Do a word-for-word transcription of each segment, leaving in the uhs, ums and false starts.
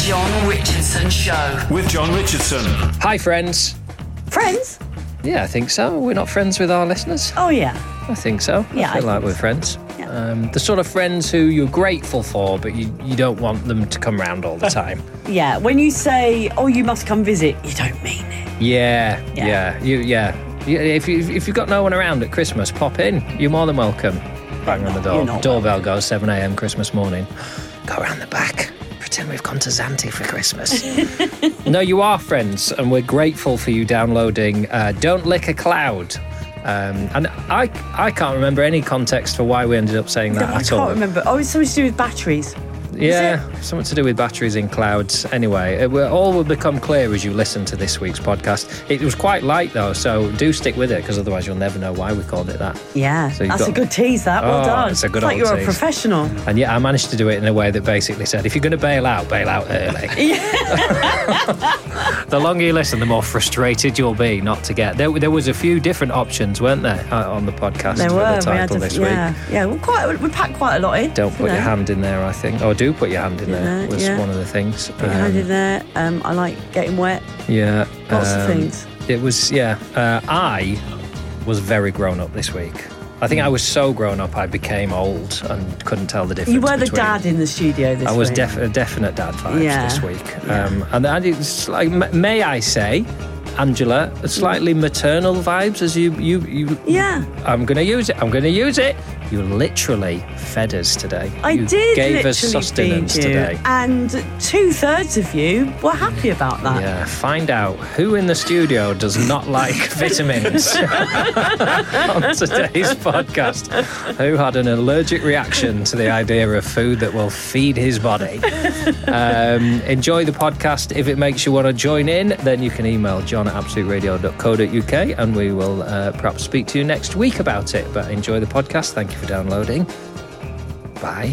John Richardson Show. With John Richardson. Hi, friends. Friends? Yeah, I think so. We're not friends with our listeners? Oh, yeah. I think so. Yeah, I feel I like think we're so. friends. Yeah. Um, the sort of friends who you're grateful for, but you, you don't want them to come round all the time. Yeah, when you say, oh, you must come visit, you don't mean it. Yeah, Yeah. yeah, you, yeah. You- If, you, if you've got no one around at Christmas, pop in. You're more than welcome. Bang on the door. You're not Doorbell goes seven a.m. Christmas morning. Go around the back. Pretend we've gone to Zante for Christmas. No, you are friends, and we're grateful for you downloading uh, Don't Lick a Cloud. Um, and I I can't remember any context for why we ended up saying that I at can't all. remember. Oh, it's something to do with batteries. Yeah, something to do with batteries in clouds. Anyway, it will, all will become clear as you listen to this week's podcast. It was quite light, though, so do stick with it, because otherwise you'll never know why we called it that. Yeah, So you've that's got- a good tease, that. Well Oh, done. it's a good like old you're tease. a professional. And yeah, I managed to do it in a way that basically said, if you're going to bail out, bail out early. The longer you listen, the more frustrated you'll be not to get. There, there was a few different options, weren't there, uh, on the podcast There for were. the We had title to, this yeah, week. yeah. Well, quite. We packed quite a lot in. Don't put you your know. hand in there, I think. Or do put your hand in there, Yeah, was yeah. one of the things. Put your hand in there. Um, I like getting wet. Yeah. Lots of um, things. It was, yeah. Uh, I was very grown up this week. I think I was so grown up I became old and couldn't tell the difference. You were the between- dad in the studio this I was week. def- a definite dad vibes Yeah. this week. Um, and, and it's like, m- may I say, Angela, slightly maternal vibes as you, you, you. Yeah. I'm going to use it. I'm going to use it. You literally fed us today. I you did gave literally us sustenance feed you, today. and two thirds of you were happy about that. Yeah, find out who in the studio does not like vitamins on today's podcast. Who had an allergic reaction to the idea of food that will feed his body. Um, enjoy the podcast. If it makes you want to join in, then you can email john at absolute radio dot co dot uk and we will uh, perhaps speak to you next week about it. But enjoy the podcast. Thank you for downloading. Bye.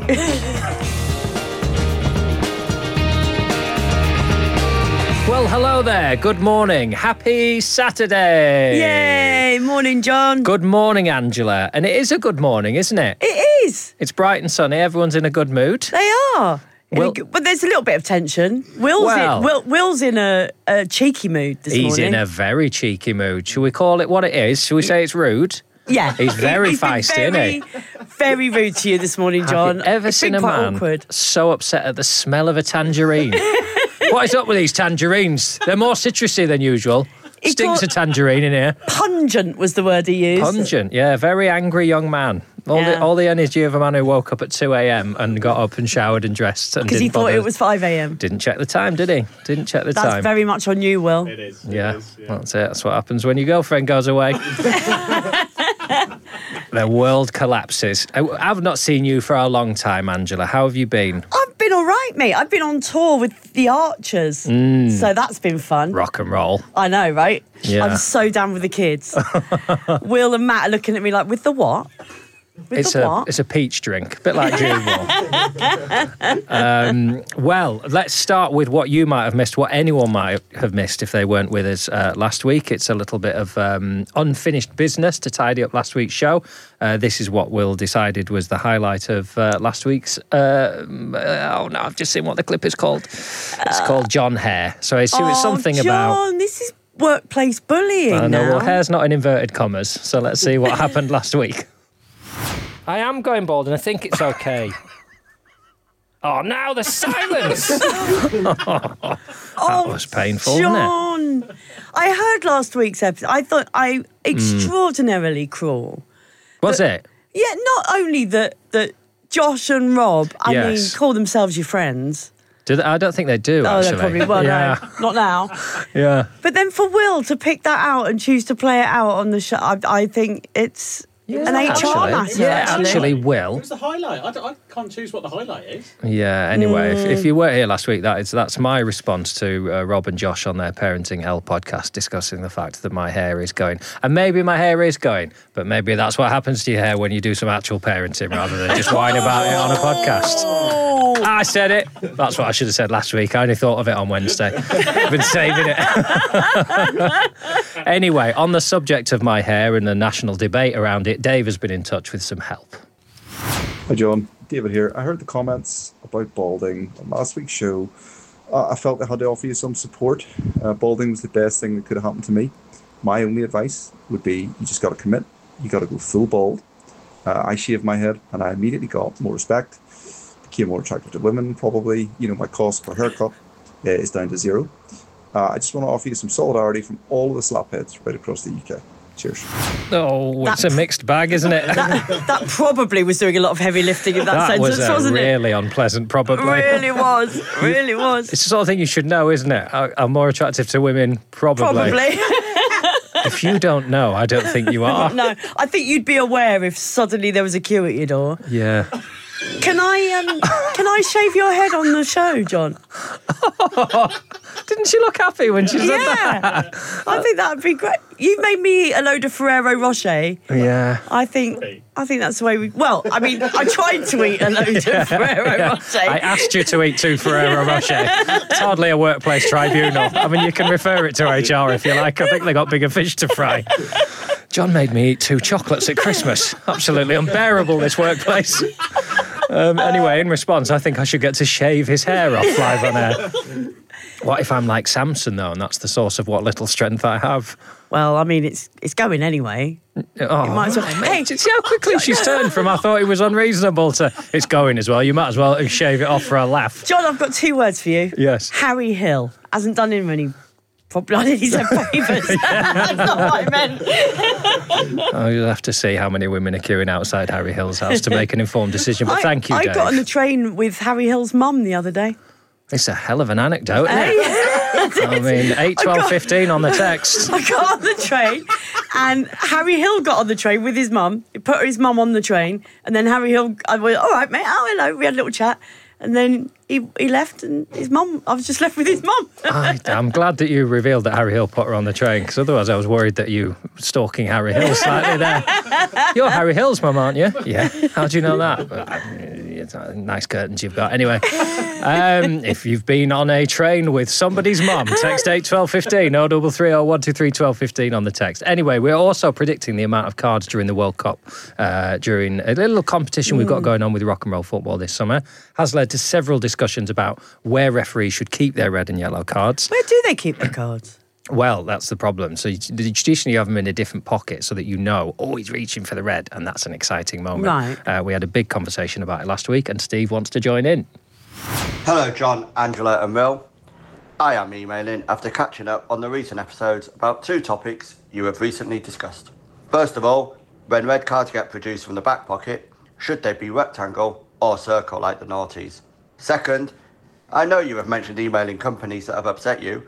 Well, hello there. Good morning. Happy Saturday. Yay! Morning, John. Good morning, Angela. And it is a good morning, isn't it? It is. It's bright and sunny. Everyone's in a good mood. They are. In a Will- g- but there's a little bit of tension. Will's Well- in, Will, Will's in a, a cheeky mood this He's morning. in a very cheeky mood. Shall we call it what it is? Shall we say it's rude? Yeah. He's very He's been feisty, very, isn't he? Very rude to you this morning, John. Have you ever It's seen been a quite man awkward. so upset at the smell of a tangerine? What is up with these tangerines? They're more citrusy than usual. He Stinks called- of tangerine in here. Pungent was the word he used. Pungent, yeah. Very angry young man. All the Yeah. all the energy of a man who woke up at two a.m. and got up and showered and dressed and Because didn't he thought bother- it was five a.m. Didn't check the time, did he? Didn't check the That's time. very much on you, Will. It is. it Yeah, is, that's it. That's what happens when your girlfriend goes away. The world collapses. I- I've not seen you for a long time, Angela. How have you been? I've been all right, mate. I've been on tour with the Archers. So that's been fun. Rock and roll. I know, right? Yeah. I'm so down with the kids. Will and Matt are looking at me like, with the what? With It's the a what? it's a peach drink, a bit like June Wall. um, well, let's start with what you might have missed, what anyone might have missed if they weren't with us uh, last week. It's a little bit of um, unfinished business to tidy up last week's show. Uh, this is what Will decided was the highlight of uh, last week's. Uh, oh no, I've just seen what the clip is called. It's called John Hare. So I assume it's Oh, something John, about. this is workplace bullying I know. now. Well, hair's not in inverted commas, so let's see what happened last week. I am going bald, and I think it's okay. Oh, now the silence! That was painful, wasn't it? John, I heard last week's episode. I thought I extraordinarily cruel. Was it? Yeah, not only that that Josh and Rob, I Yes. mean, call themselves your friends. Do they? I don't think they do, Oh, actually. they probably well, yeah. no, not now. Yeah. But then for Will to pick that out and choose to play it out on the show, I, I think it's an H R Actually, matter. yeah, actually. actually, It Will. was the highlight. I, don't- I can't choose what the highlight is. Yeah, anyway, if, Mm. if you weren't here last week, that is that's my response to uh, Rob and Josh on their Parenting Hell podcast, discussing the fact that my hair is going. And maybe my hair is going, but maybe that's what happens to your hair when you do some actual parenting rather than just whine about it on a podcast. I said it. That's what I should have said last week. I only thought of it on Wednesday. I've been saving it. Anyway, on the subject of my hair and the national debate around it, Dave has been in touch with some help. Hi John, David here. I heard the comments about balding on last week's show, uh, I felt I had to offer you some support. Uh, balding was the best thing that could have happened to me. My only advice would be you just got to commit. You got to go full bald. Uh, I shaved my head and I immediately got more respect, became more attractive to women probably. You know, my cost per haircut uh, is down to zero. Uh, I just want to offer you some solidarity from all of the slapheads right across the U K. Cheers. Oh, it's a mixed bag, isn't it? That, that probably was doing a lot of heavy lifting in that, That sentence, was uh, wasn't really unpleasant, probably. it? Really was. Really was. It's the sort of thing you should know, isn't it? Are, are more attractive to women? Probably. Probably. If you don't know, I don't think you are. No, I think you'd be aware if suddenly there was a queue at your door. Yeah. Can I um, can I shave your head on the show, John? Didn't she look happy when she said Yeah, that? I think that'd be great. You made me eat a load of Ferrero Rocher. Yeah. I think I think that's the way we. Well, I mean, I tried to eat a load of Ferrero Rocher. I asked you to eat two Ferrero Rocher. It's hardly a workplace tribunal. I mean, you can refer it to H R if you like. I think they got bigger fish to fry. John made me eat two chocolates at Christmas. Absolutely unbearable, this workplace. Um, anyway, in response, I think I should get to shave his hair off live on air. What if I'm like Samson, though, and that's the source of what little strength I have? Well, I mean, it's it's going anyway. Oh, You might as well. Hey, see how quickly she's turned from I thought it was unreasonable to it's going as well. You might as well shave it off for a laugh. John, I've got two words for you. Yes. Harry Hill hasn't done him any. Probably I didn't say favours. That's not what I meant. Oh, you'll have to see how many women are queuing outside Harry Hill's house to make an informed decision. But I, thank you, I Dave. got on the train with Harry Hill's mum the other day. It's a hell of an anecdote, isn't it? I mean, eight, twelve, fifteen on the text. I got on the train and Harry Hill got on the train with his mum. He put his mum on the train and then Harry Hill, I went, all right, mate, oh, hello. We had a little chat. And then he he left and his mum, I was just left with his mum. I, I'm glad that you revealed that Harry Hill put her on the train, because otherwise I was worried that you were stalking Harry Hill slightly there. You're Harry Hill's mum, aren't you? Yeah. How do you know that? Well, it's nice curtains you've got. Anyway, um, if you've been on a train with somebody's mum, text eight twelve fifteen, oh double three oh one two three twelve fifteen on the text. Anyway, we're also predicting the amount of cards during the World Cup, uh, during a little competition we've got going on with rock and roll football this summer, has led to several discussions about where referees should keep their red and yellow cards. Where do they keep their cards? Well, that's the problem. So you, traditionally you have them in a different pocket so that you know, oh, he's reaching for the red, and that's an exciting moment. Right. Uh, we had a big conversation about it last week, and Steve wants to join in. Hello, John, Angela and Will. I am emailing after catching up on the recent episodes about two topics you have recently discussed. First of all, when red cards get produced from the back pocket, should they be rectangle or circle like the noughties? Second, I know you have mentioned emailing companies that have upset you.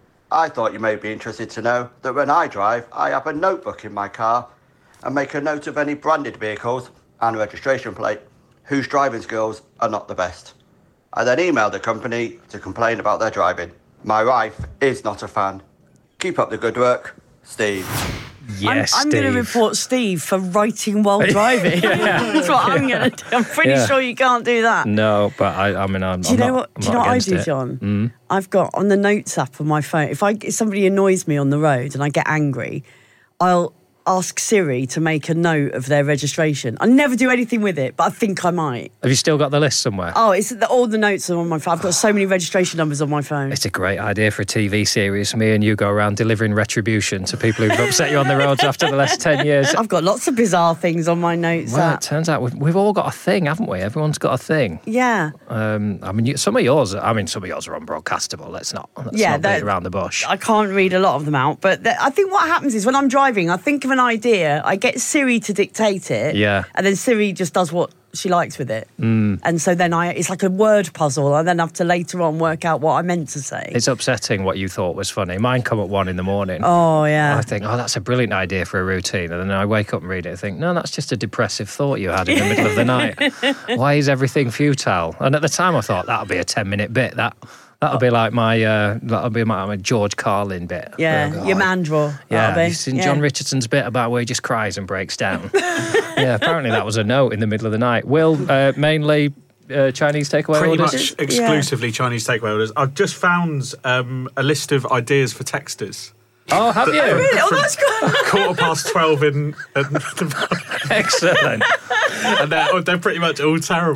I thought you may be interested to know that when I drive, I have a notebook in my car and make a note of any branded vehicles and registration plate whose driving skills are not the best. I then email the company to complain about their driving. My wife is not a fan. Keep up the good work, Steve. Yes, I'm, I'm Steve. going to report Steve for writing while driving. That's what I'm going to do. I'm pretty Yeah. sure you can't do that. No, but I, I mean, I'm, Do you I'm know not, what? I'm Do you not know what I against do, it. John? Mm. I've got on the notes app on my phone. If I if somebody annoys me on the road and I get angry, I'll ask Siri to make a note of their registration. I never do anything with it, but I think I might. Have you still got the list somewhere? Oh, it's the, all the notes are on my phone. I've got so many registration numbers on my phone. It's a great idea for a T V series. Me and you go around delivering retribution to people who've upset you on the roads after the last ten years. I've got lots of bizarre things on my notes Well, it app. turns out we've, we've all got a thing, haven't we? Everyone's got a thing. Yeah. Um, I mean, you, some of yours. I mean, some of yours are unbroadcastable. Let's not. Let's Yeah, not beat that- around the bush. I can't read a lot of them out, but th- I think what happens is when I'm driving, I think of an idea, I get Siri to dictate it, Yeah. and then Siri just does what she likes with it. Mm. And so then I, it's like a word puzzle. I then have to later on work out what I meant to say. It's upsetting what you thought was funny. Mine come at one in the morning. Oh, yeah. I think, oh, that's a brilliant idea for a routine. And then I wake up and read it and think, no, that's just a depressive thought you had in the middle of the night. Why is everything futile? And at the time I thought, that'll be a ten-minute bit. That, that'll be like my, uh, that'll be my, my George Carlin bit. Yeah, Oh, your God. man draw. Yeah, that'll be. you've seen Yeah. John Richardson's bit about where he just cries and breaks down. Yeah, apparently that was a note in the middle of the night. Will, uh, mainly uh, Chinese takeaway Pretty orders? much exclusively Chinese takeaway orders. I've just found um, a list of ideas for texters. Oh, have you? Really? Oh, that's good. Quarter past twelve in, and, Excellent. and they're, they're pretty much all terrible.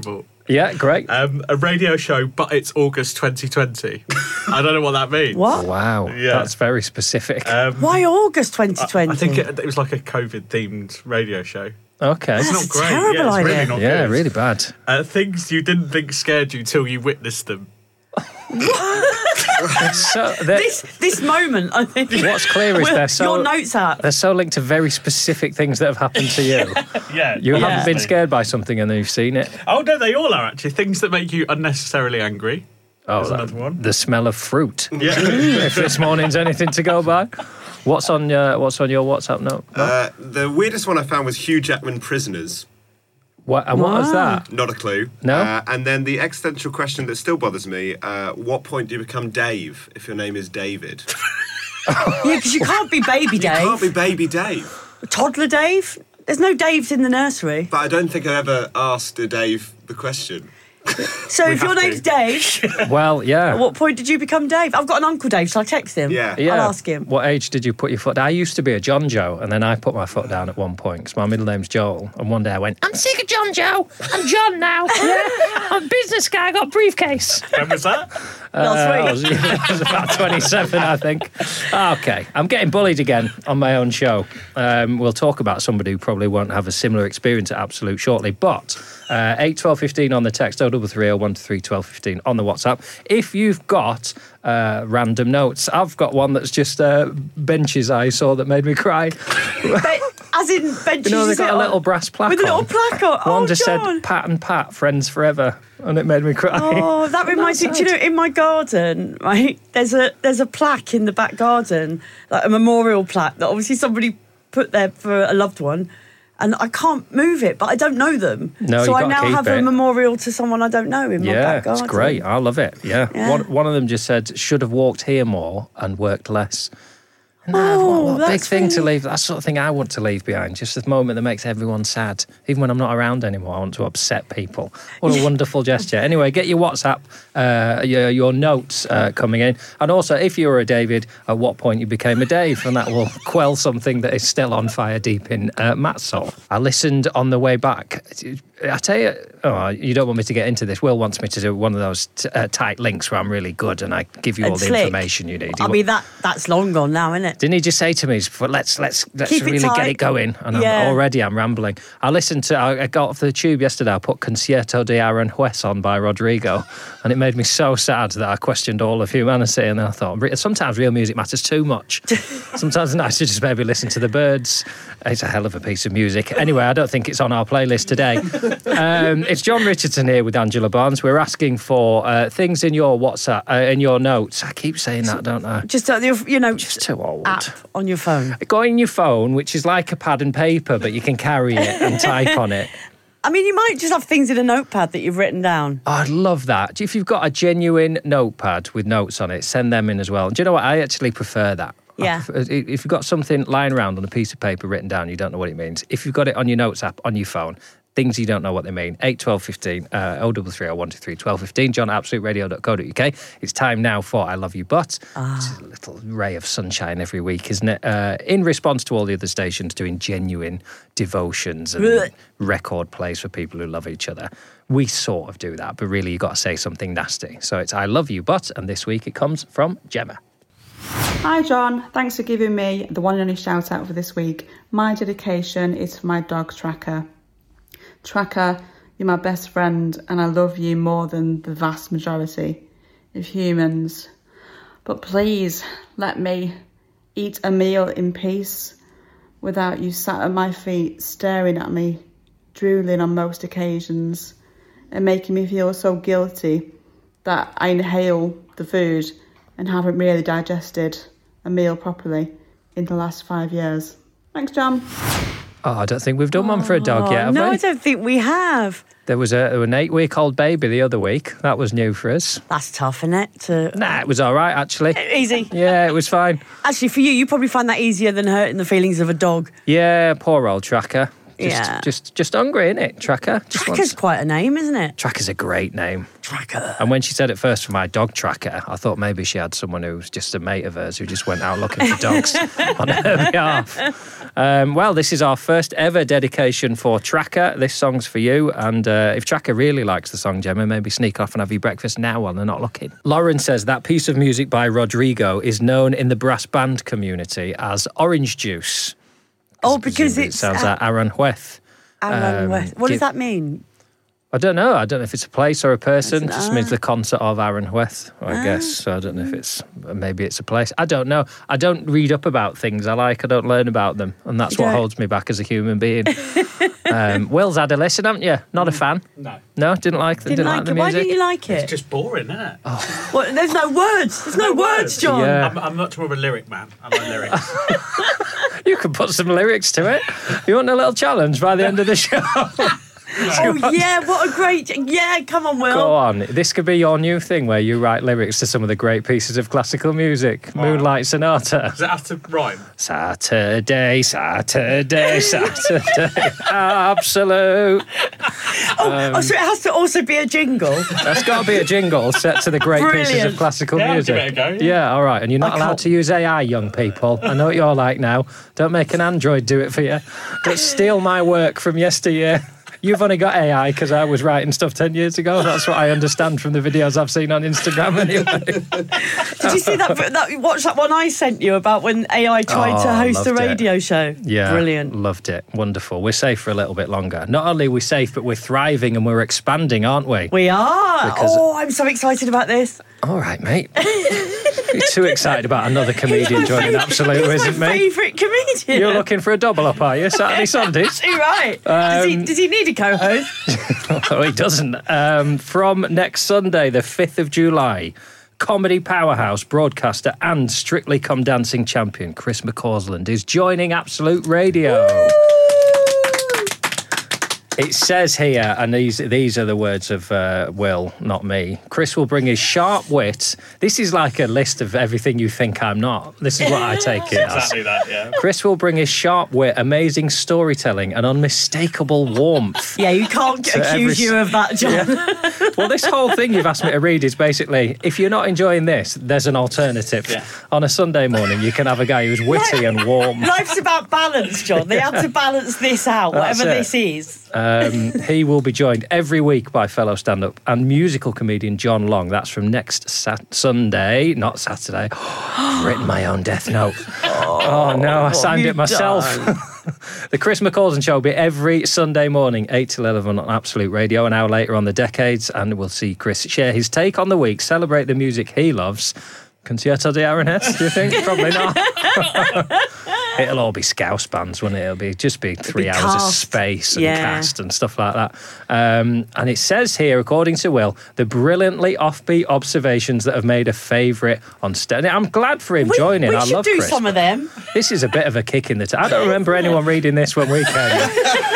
Yeah, great. Um, a radio show, but it's August twenty twenty. I don't know what that means. What? Wow, Yeah. that's very specific. Um, Why August twenty twenty? I think it, it was like a COVID-themed radio show. Okay. It's That's not great. a terrible yeah, it's idea. really not Yeah, good. really bad. Uh, things you didn't think scared you till you witnessed them. So they're- This this moment, I think. What's clear is Well, they're so your notes app. they're so linked to very specific things that have happened to you. Yeah. You haven't been honestly. scared by something and then you've seen it. Oh, no, they all are actually. Things that make you unnecessarily angry. Oh, There's that- another one. the smell of fruit. Yeah. If this morning's anything to go by. What's on your What's on your WhatsApp note? Uh, the weirdest one I found was Hugh Jackman Prisoners. What and what was Wow. that? Not a clue. No? Uh, and then the existential question that still bothers me: uh, what point do you become Dave if your name is David? Yeah, because you can't be baby You can't Dave. be Baby Dave. Toddler Dave. There's no Daves in the nursery. But I don't think I ever asked a Dave the question. So if your have to. name's Dave, Well, yeah. at what point did you become Dave? I've got an uncle Dave. Shall I text him? Yeah. Yeah. I'll ask him. What age did you put your foot down? I used to be a John Joe, and then I put my foot down at one point because my middle name's Joel. And one day I went, I'm sick of John Joe. I'm John now. Yeah. I'm a business guy. I got a briefcase. When was that? Last Uh, I week. was, I was about twenty-seven, I think. Okay, I'm getting bullied again on my own show. Um, we'll talk about somebody who probably won't have a similar experience at Absolute shortly. But uh, eight twelve fifteen on the text, oh double three oh one two three twelve fifteen on the WhatsApp. If you've got uh, random notes, I've got one that's just uh, benches I saw that made me cry. Be- as in benches. You know, they've is it got a on- little brass plaque with a little on. plaque on. One Oh, just John. said Pat and Pat, friends forever, and it made me cry. Oh, that reminds me. Do you know, in my garden, right? There's a there's a plaque in the back garden, like a memorial plaque that obviously somebody put there for a loved one, and I can't move it, but I don't know them. No, so you've I gotta now keep have it. a memorial to someone I don't know in my Yeah, back it's garden. great. I love it. Yeah. Yeah. One, one of them just said, should have walked here more and worked less. No, Oh, what, what a big that's thing to really- leave. That's the sort of thing I want to leave behind. Just the moment that makes everyone sad. Even when I'm not around anymore, I want to upset people. What a wonderful gesture. Anyway, get your WhatsApp, uh, your, your notes uh, coming in. And also, if you were a David, at what point you became a Dave. And that will quell something that is still on fire deep in uh, Matt's soul. I listened on the way back. I tell you, oh, you don't want me to get into this. Will wants me to do one of those t- uh, tight links where I'm really good and I give you And all the slick. information you need. I You- mean that that's long gone now, isn't it? Didn't he just say to me, let's let's let's Keep it really get tight. it going? And Yeah. I'm, already I'm rambling. I listened to, I I got off the tube yesterday, I put Concierto de Aranjuez on by Rodrigo, and it made me so sad that I questioned all of humanity. And I thought, re- sometimes real music matters too much. Sometimes it's nice to just maybe listen to the birds. It's a hell of a piece of music. Anyway, I don't think it's on our playlist today. Um, it's John Richardson here with Angela Barnes. We're asking for uh, things in your WhatsApp, uh, in your notes. I keep saying that, don't I? Just uh, your, you know, Just too old. app on your phone. Go in your phone, which is like a pad and paper, but you can carry it and type on it. I mean, you might just have things in a notepad that you've written down. Oh, I'd love that. If you've got a genuine notepad with notes on it, send them in as well. Do you know what? I actually prefer that. I Yeah. prefer- if you've got something lying around on a piece of paper written down, you don't know what it means. If you've got it on your notes app on your phone, things you don't know what they mean. eight twelve fifteen, uh, oh double three oh one two three twelve fifteen, john at absolute radio dot co dot uk. It's time now for I Love You But. It's a little ray of sunshine every week, isn't it? Uh, in response to all the other stations doing genuine devotions and Blech. record plays for people who love each other. We sort of do that, but really you've got to say something nasty. So it's I Love You But, and this week it comes from Gemma. Hi John, thanks for giving me the one and only shout out for this week. My dedication is for my dog Tracker. Tracker, you're my best friend and I love you more than the vast majority of humans. But please let me eat a meal in peace without you sat at my feet staring at me, drooling on most occasions and making me feel so guilty that I inhale the food and haven't really digested a meal properly in the last five years. Thanks, John. Oh, I don't think we've done one for a dog yet, have no, we? I don't think we have. There was a, an eight-week-old baby the other week. That was new for us. That's tough, isn't it? To... Nah, it was all right, actually. Easy. Yeah, it was fine. Actually, for you, you probably find that easier than hurting the feelings of a dog. Yeah, poor old Tracker. Just, Yeah. just, just hungry, innit? Tracker. Just Tracker's wants- quite a name, isn't it? Tracker's a great name. Tracker. And when she said it first for my dog Tracker, I thought maybe she had someone who was just a mate of hers who just went out looking for dogs on her behalf. Um, well, this is our first ever dedication for Tracker. This song's for you. And uh, if Tracker really likes the song, Gemma, maybe sneak off and have your breakfast now while they're not looking. Lauren says that piece of music by Rodrigo is known in the brass band community as Orange Juice. Oh, because It it's sounds uh, like Aranjuez. Aaron um, West. What give- does that mean? I don't know. I don't know if it's a place or a person. It It's just an- means the concert of Aranjuez, I guess. So I don't know if it's, maybe it's a place. I don't know. I don't read up about things I like. I don't learn about them. And that's You what don't? holds me back as a human being. um, Will's had a listen, haven't you? Not a fan? No. No? Didn't like, Didn't, didn't like, like the it. Why music? didn't you like it? It's just boring, isn't it? Oh. Well, there's no words. There's no, words, John. Yeah. I'm, I'm much more of a lyric man. I like lyrics. You could put some lyrics to it. You want a little challenge by the end of the show? Oh, yeah, what a great... Yeah, come on, Will. Go on. This could be your new thing where you write lyrics to some of the great pieces of classical music. Moonlight Sonata. Does it have to rhyme? Saturday, Saturday, Saturday, absolute. Oh, oh, so it has to also be a jingle. That's got to be a jingle set to the great pieces Brilliant. of classical Yeah, I'll music. give it a go, yeah. Yeah, all right. And you're not I allowed can't- to use A I, young people. I know what you're like now. Don't make an android do it for you. Don't steal my work from yesteryear. You've only got A I because I was writing stuff ten years ago. That's what I understand from the videos I've seen on Instagram anyway. Did you see that, that? Watch that one I sent you about when A I tried Oh, to host a loved it. radio show. Yeah. Brilliant. Loved it. Wonderful. We're safe for a little bit longer. Not only are we safe, but we're thriving and we're expanding, aren't we? We are. Because- Oh, I'm so excited about this. All right, mate. You're too excited about another comedian He's my joining favourite- Absolute, he's isn't my me? favourite comedian. You're looking for a double up, are you? Saturday, Sundays? Too right. does, he, Um, does he need a co-host? Oh, he doesn't. Um, from next Sunday, the fifth of July, comedy powerhouse, broadcaster, and Strictly Come Dancing champion Chris McCausland is joining Absolute Radio. It says here, and these these are the words of uh, Will, not me. Chris will bring his sharp wit. This is like a list of everything you think I'm not. This is what I take it as. Exactly that, yeah. Chris will bring his sharp wit, amazing storytelling, and unmistakable warmth. Yeah, you can't So accuse every- you of that, John. Well, this whole thing you've asked me to read is basically, if you're not enjoying this, there's an alternative. Yeah. On a Sunday morning, you can have a guy who's witty and warm. Life's about balance, John. They have to balance this out, That's whatever it. this is. Um, he will be joined every week by fellow stand-up and musical comedian John Long. That's from next sat- Sunday, not Saturday. I've written my own death note. Oh, no, I signed you it myself. The Chris McCausland Show will be every Sunday morning, eight till eleven on Absolute Radio, an hour later on The Decades, and we'll see Chris share his take on the week, celebrate the music he loves. Concerto de Aranjuez, do you think? Probably not. It'll all be Scouse bands, won't it? It'll be just be three be hours of cast. space and Yeah. cast and stuff like that. Um, and it says here, according to Will, the brilliantly offbeat observations that have made a favourite on stage. I'm glad for him We, joining. we I should love do Chris. some of them. This is a bit of a kick in the t- I don't remember anyone reading this when we came.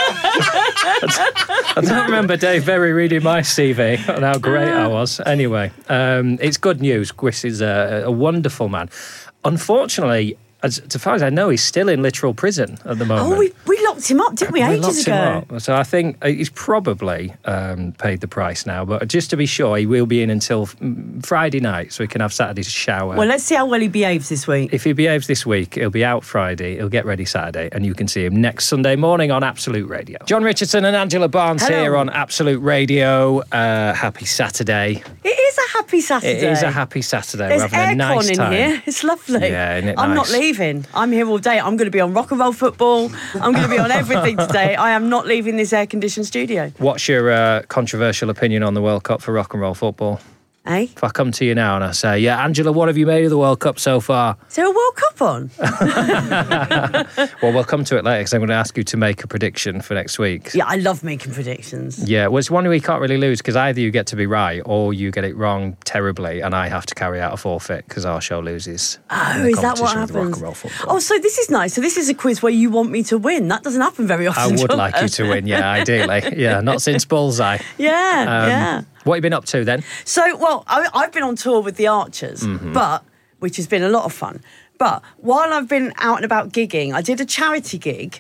I don't remember Dave Berry reading my C V and how great I was. Anyway, um, it's good news. Chris is a, a wonderful man. Unfortunately, as far as I know, he's still in literal prison at the moment. Oh, we, we locked him up, didn't we, We ages locked him ago? up. So I think he's probably um, paid the price now. But just to be sure, he will be in until mm, Friday night, so he can have Saturday's shower. Well, let's see how well he behaves this week. If he behaves this week, he'll be out Friday, he'll get ready Saturday, and you can see him next Sunday morning on Absolute Radio. John Richardson and Angela Barnes Hello. here on Absolute Radio. Uh, happy Saturday. It is a happy Saturday. It is a happy Saturday. There's We're having a aircon nice in time. here. It's lovely. Yeah, isn't it I'm not nice? leaving. I'm here all day. I'm going to be on rock and roll football. I'm going to be on everything today. I am not leaving this air-conditioned studio. What's your uh, controversial opinion on the World Cup for rock and roll football? Eh? If I come to you now and I say, yeah, Angela, what have you made of the World Cup so far? Is there a World Cup on? Well, we'll come to it later because I'm going to ask you to make a prediction for next week. Yeah, I love making predictions. Yeah, well, it's one we can't really lose because either you get to be right or you get it wrong terribly and I have to carry out a forfeit because our show loses. Oh, in the is that what competition with rock happens? and roll football. Oh, so this is nice. So this is a quiz where you want me to win. That doesn't happen very I often. would John. like you to win, yeah, ideally. Yeah, not since Bullseye. Yeah, Um, yeah. What have you been up to then? So, well, I, I've been on tour with the Archers, Mm-hmm. but which has been a lot of fun. But while I've been out and about gigging, I did a charity gig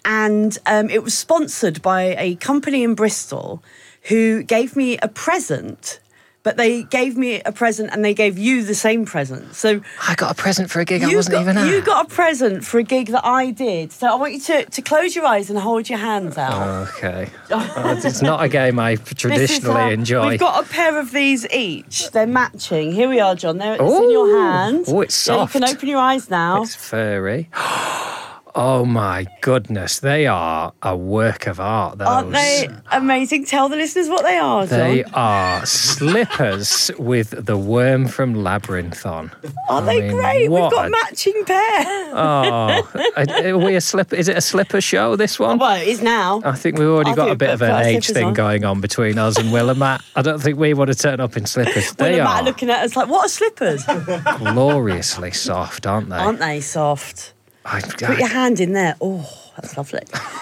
and um, it was sponsored by a company in Bristol who gave me a present. But they gave me a present and they gave you the same present. So I got a present for a gig I you wasn't got, even at. You got a present for a gig that I did. So I want you to, to close your eyes and hold your hands out. Okay. Uh, it's not a game I This is traditionally how- enjoy. We've got a pair of these each. They're matching. Here we are, John. There, it's in your Ooh. hand. Oh, it's Yeah, soft. you can open your eyes now. It's furry. Oh my goodness, they are a work of art, those. Aren't they amazing? Tell the listeners what they are, John. They are slippers with the worm from Labyrinth on. Aren't I they mean, great? We've what got a- a matching pair. Oh, are we a slip? Is it a slipper show, this one? Well, it is now. I think we've already I got think a bit we've of got an our age slippers thing on. going on between us and Will and Matt. I don't think we want to turn up in slippers. Will They and Matt are are looking at us like, what are slippers? gloriously soft, aren't they? Aren't they soft? I, Put your hand in there. Oh, that's lovely.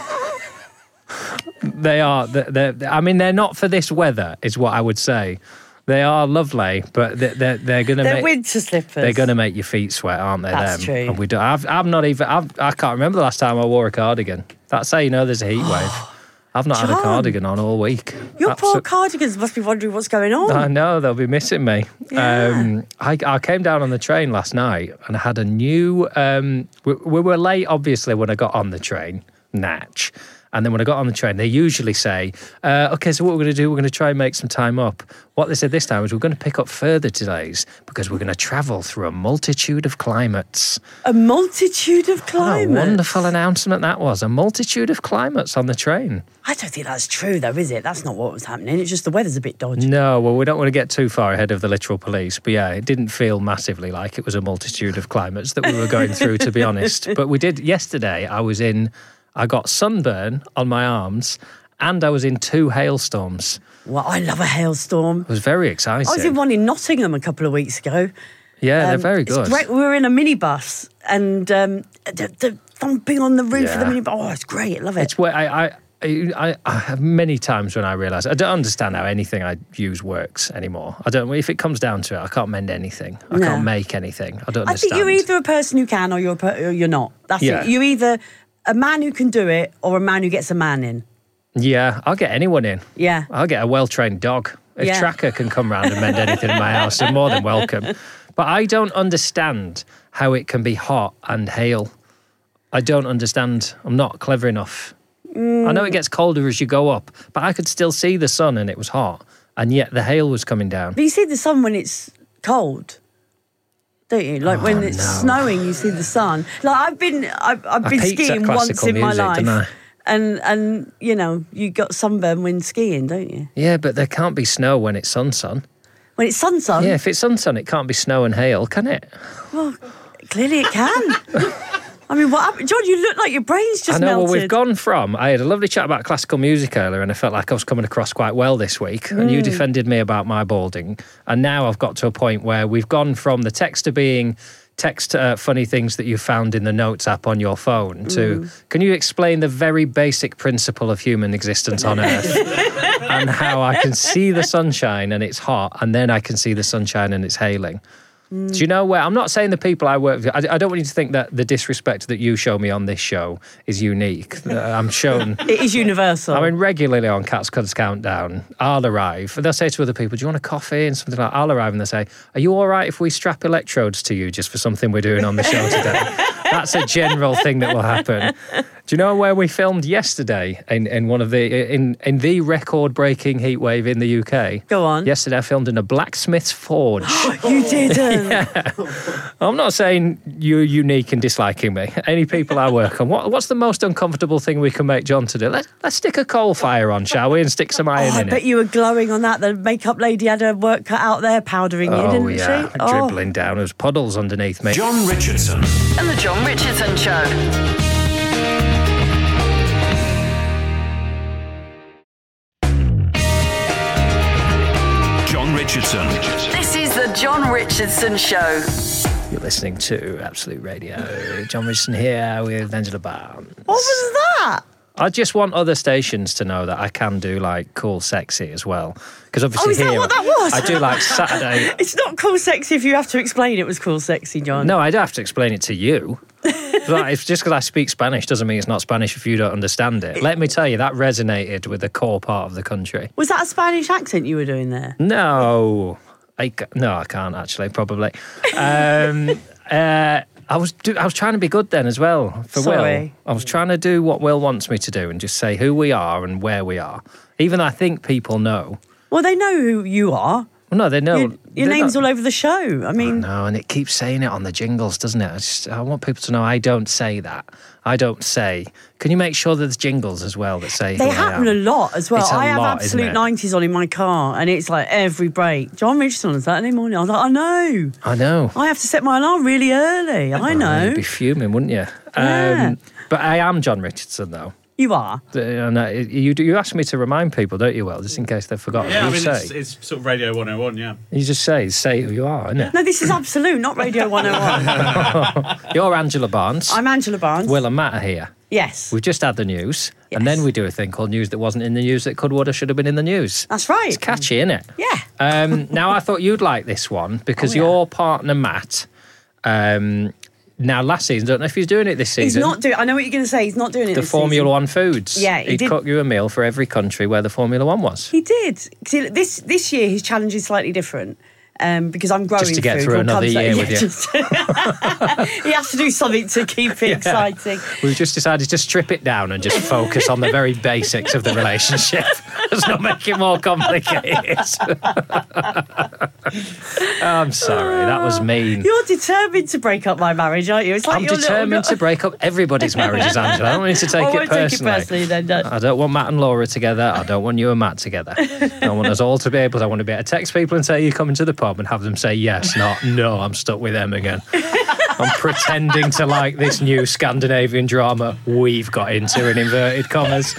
They are. They're, they're, I mean, they're not for this weather, is what I would say. They are lovely, but they're they're, they're going to They're make winter slippers. they're going to make your feet sweat, aren't they? That's them? true. And we do. I've I've not even. I've, I can't remember the last time I wore a cardigan. That's how you know there's a heat wave. I've not had a John. cardigan on all week. Your poor Abso- cardigans must be wondering what's going on. I know, they'll be missing me. Yeah. Um, I, I came down on the train last night and I had a new... Um, we, we were late, obviously, when I got on the train, Natch. And then when I got on the train, they usually say, uh, OK, so what we're going to do, we're going to try and make some time up. What they said this time is we're going to pick up further delays because we're going to travel through a multitude of climates. A multitude of What climates. a wonderful announcement that was. A multitude of climates on the train. I don't think that's true, though, is it? That's not what was happening. It's just the weather's a bit dodgy. No, well, we don't want to get too far ahead of the literal police. But yeah, it didn't feel massively like it was a multitude of climates that we were going through, to be honest. But we did, yesterday, I was in, I got sunburn on my arms and I was in two hailstorms. Well, I love a hailstorm. It was very exciting. I was in one in Nottingham a couple of weeks ago. Yeah, they're Um, very it's good. great. We were in a minibus and um, the, the thumping on the roof of the Yeah. minibus. Oh, it's great. I love it. It's where I, I, I, I have many times when I realise I don't understand how anything I use works anymore. I don't. If it comes down to it, I can't mend anything. I No. can't make anything. I don't I understand. think you're either a person who can or you're a per- or you're not. That's Yeah. it. You're either a man who can do it or a man who gets a man in. Yeah, I'll get anyone in. Yeah. I'll get a well-trained dog. If Yeah. Tracker can come round and mend anything in my house, they're more than welcome. But I don't understand how it can be hot and hail. I don't understand. I'm not clever enough. Mm. I know it gets colder as you go up, but I could still see the sun and it was hot, and yet the hail was coming down. But you see the sun when it's cold, don't you? Like when Oh, it's no. snowing, you see the sun. Like I've been, I've, I've I been peaked at skiing once classical in my music, life, didn't I? and and you know you got sunburn when skiing, don't you? Yeah, but there can't be snow when it's sun sun. When it's sun sun, Yeah, if it's sun sun, it can't be snow and hail, can it? well, clearly it can. I mean, what happened? John, you look like your brain's just I know, melted. well, we've gone from, I had a lovely chat about classical music earlier and I felt like I was coming across quite well this week and Mm. you defended me about my balding. And now I've got to a point where we've gone from the text to being text uh, funny things that you found in the notes app on your phone to, Mm. can you explain the very basic principle of human existence on Earth and how I can see the sunshine and it's hot and then I can see the sunshine and it's hailing? Do you know where? I'm not saying the people I work with, I, I don't want you to think that the disrespect that you show me on this show is unique. Uh, I'm shown. It is universal. I mean, regularly on Cat's Cud's Countdown, I'll arrive. They'll say to other people, do you want a coffee? And something like that. I'll arrive and they'll say, are you all right if we strap electrodes to you just for something we're doing on the show today? That's a general thing that will happen. Do you know where we filmed yesterday in, in one of the in, in the record-breaking heatwave in the U K? Go on. Yesterday I filmed in a blacksmith's forge. You didn't. I'm not saying you're unique in disliking me. Any people I work on. What, what's the most uncomfortable thing we can make John to do? Let, let's stick a coal fire on, shall we? And stick some iron Oh, I in bet it. you were glowing on that. The makeup lady had her work cut out there, powdering you, Oh, didn't yeah. she? Oh. Dribbling down. There was puddles underneath me. John Richardson and the John Richardson Show. John Richardson. This is the John Richardson Show. You're listening to Absolute Radio. John Richardson here with Angela Barnes. What was that? I just want other stations to know that I can do like cool sexy as well. Because obviously Oh, is that here what that was? I do like Saturday. It's not cool sexy if you have to explain it was cool sexy, John. No, I don't have to explain it to you. It Like, it's just because I speak Spanish doesn't mean it's not Spanish if you don't understand it. Let me tell you, that resonated with the core part of the country. Was that a Spanish accent you were doing there? No, I ca- no, I can't actually. Probably. Um, uh, I was do- I was trying to be good then as well for Sorry. Will. I was trying to do what Will wants me to do and just say who we are and where we are. Even though I think people know. Well, they know who you are. Well, no, they know. Your, your name's all over the show. I mean, No, and it keeps saying it on the jingles, doesn't it? I, just, I want people to know I don't say that. I don't say. Can you make sure there's jingles as well that say they who I happen am? a lot as well. It's a I have lot, isn't absolute it? nineties on in my car, and it's like every break. John Richardson on Saturday morning. I was like, I know. I know. I have to set my alarm really early. I know. You'd be fuming, wouldn't you? Yeah. Um, but I am John Richardson, though. You are. Uh, And uh, you you ask me to remind people, don't you, Will, just in case they've forgotten. Yeah, I you mean, say. it's, it's sort of Radio one oh one, yeah. You just say, say who you are, isn't it? No, this is Absolute, not Radio one oh one. You're Angela Barnes. I'm Angela Barnes. Will and Matt are here. Yes. We've just had the news, and Yes. then we do a thing called news that wasn't in the news that could, would, or should have been in the news. That's right. It's catchy, isn't it? Yeah. Um, now, I thought you'd like this one because Oh, yeah. your partner, Matt, um, now last season, don't know if he's doing it this He's season. not doing. I know what you're going to say. He's not doing it. The this Formula season. One foods. Yeah, he He'd did- cook you a meal for every country where the Formula One was. He did. See, This this year his challenge is slightly different. Um, because I'm growing Just to get food. through What another comes out- year yeah, with you. just- he has to do something to keep it exciting. We've just decided to strip it down and just focus on the very basics of the relationship. Let's not make it more complicated. I'm sorry, that was mean. You're determined to break up my marriage, aren't you? It's like I'm your determined little... to break up everybody's marriages, Angela. I don't want you to take I it won't personally. take it personally then. No. I don't want Matt and Laura together. I don't want you and Matt together. I want us all to be able to, I want to be able to text people and say, you coming to the pub, and have them say yes, not no, I'm stuck with them again. I'm pretending to like this new Scandinavian drama we've got into, in inverted commas.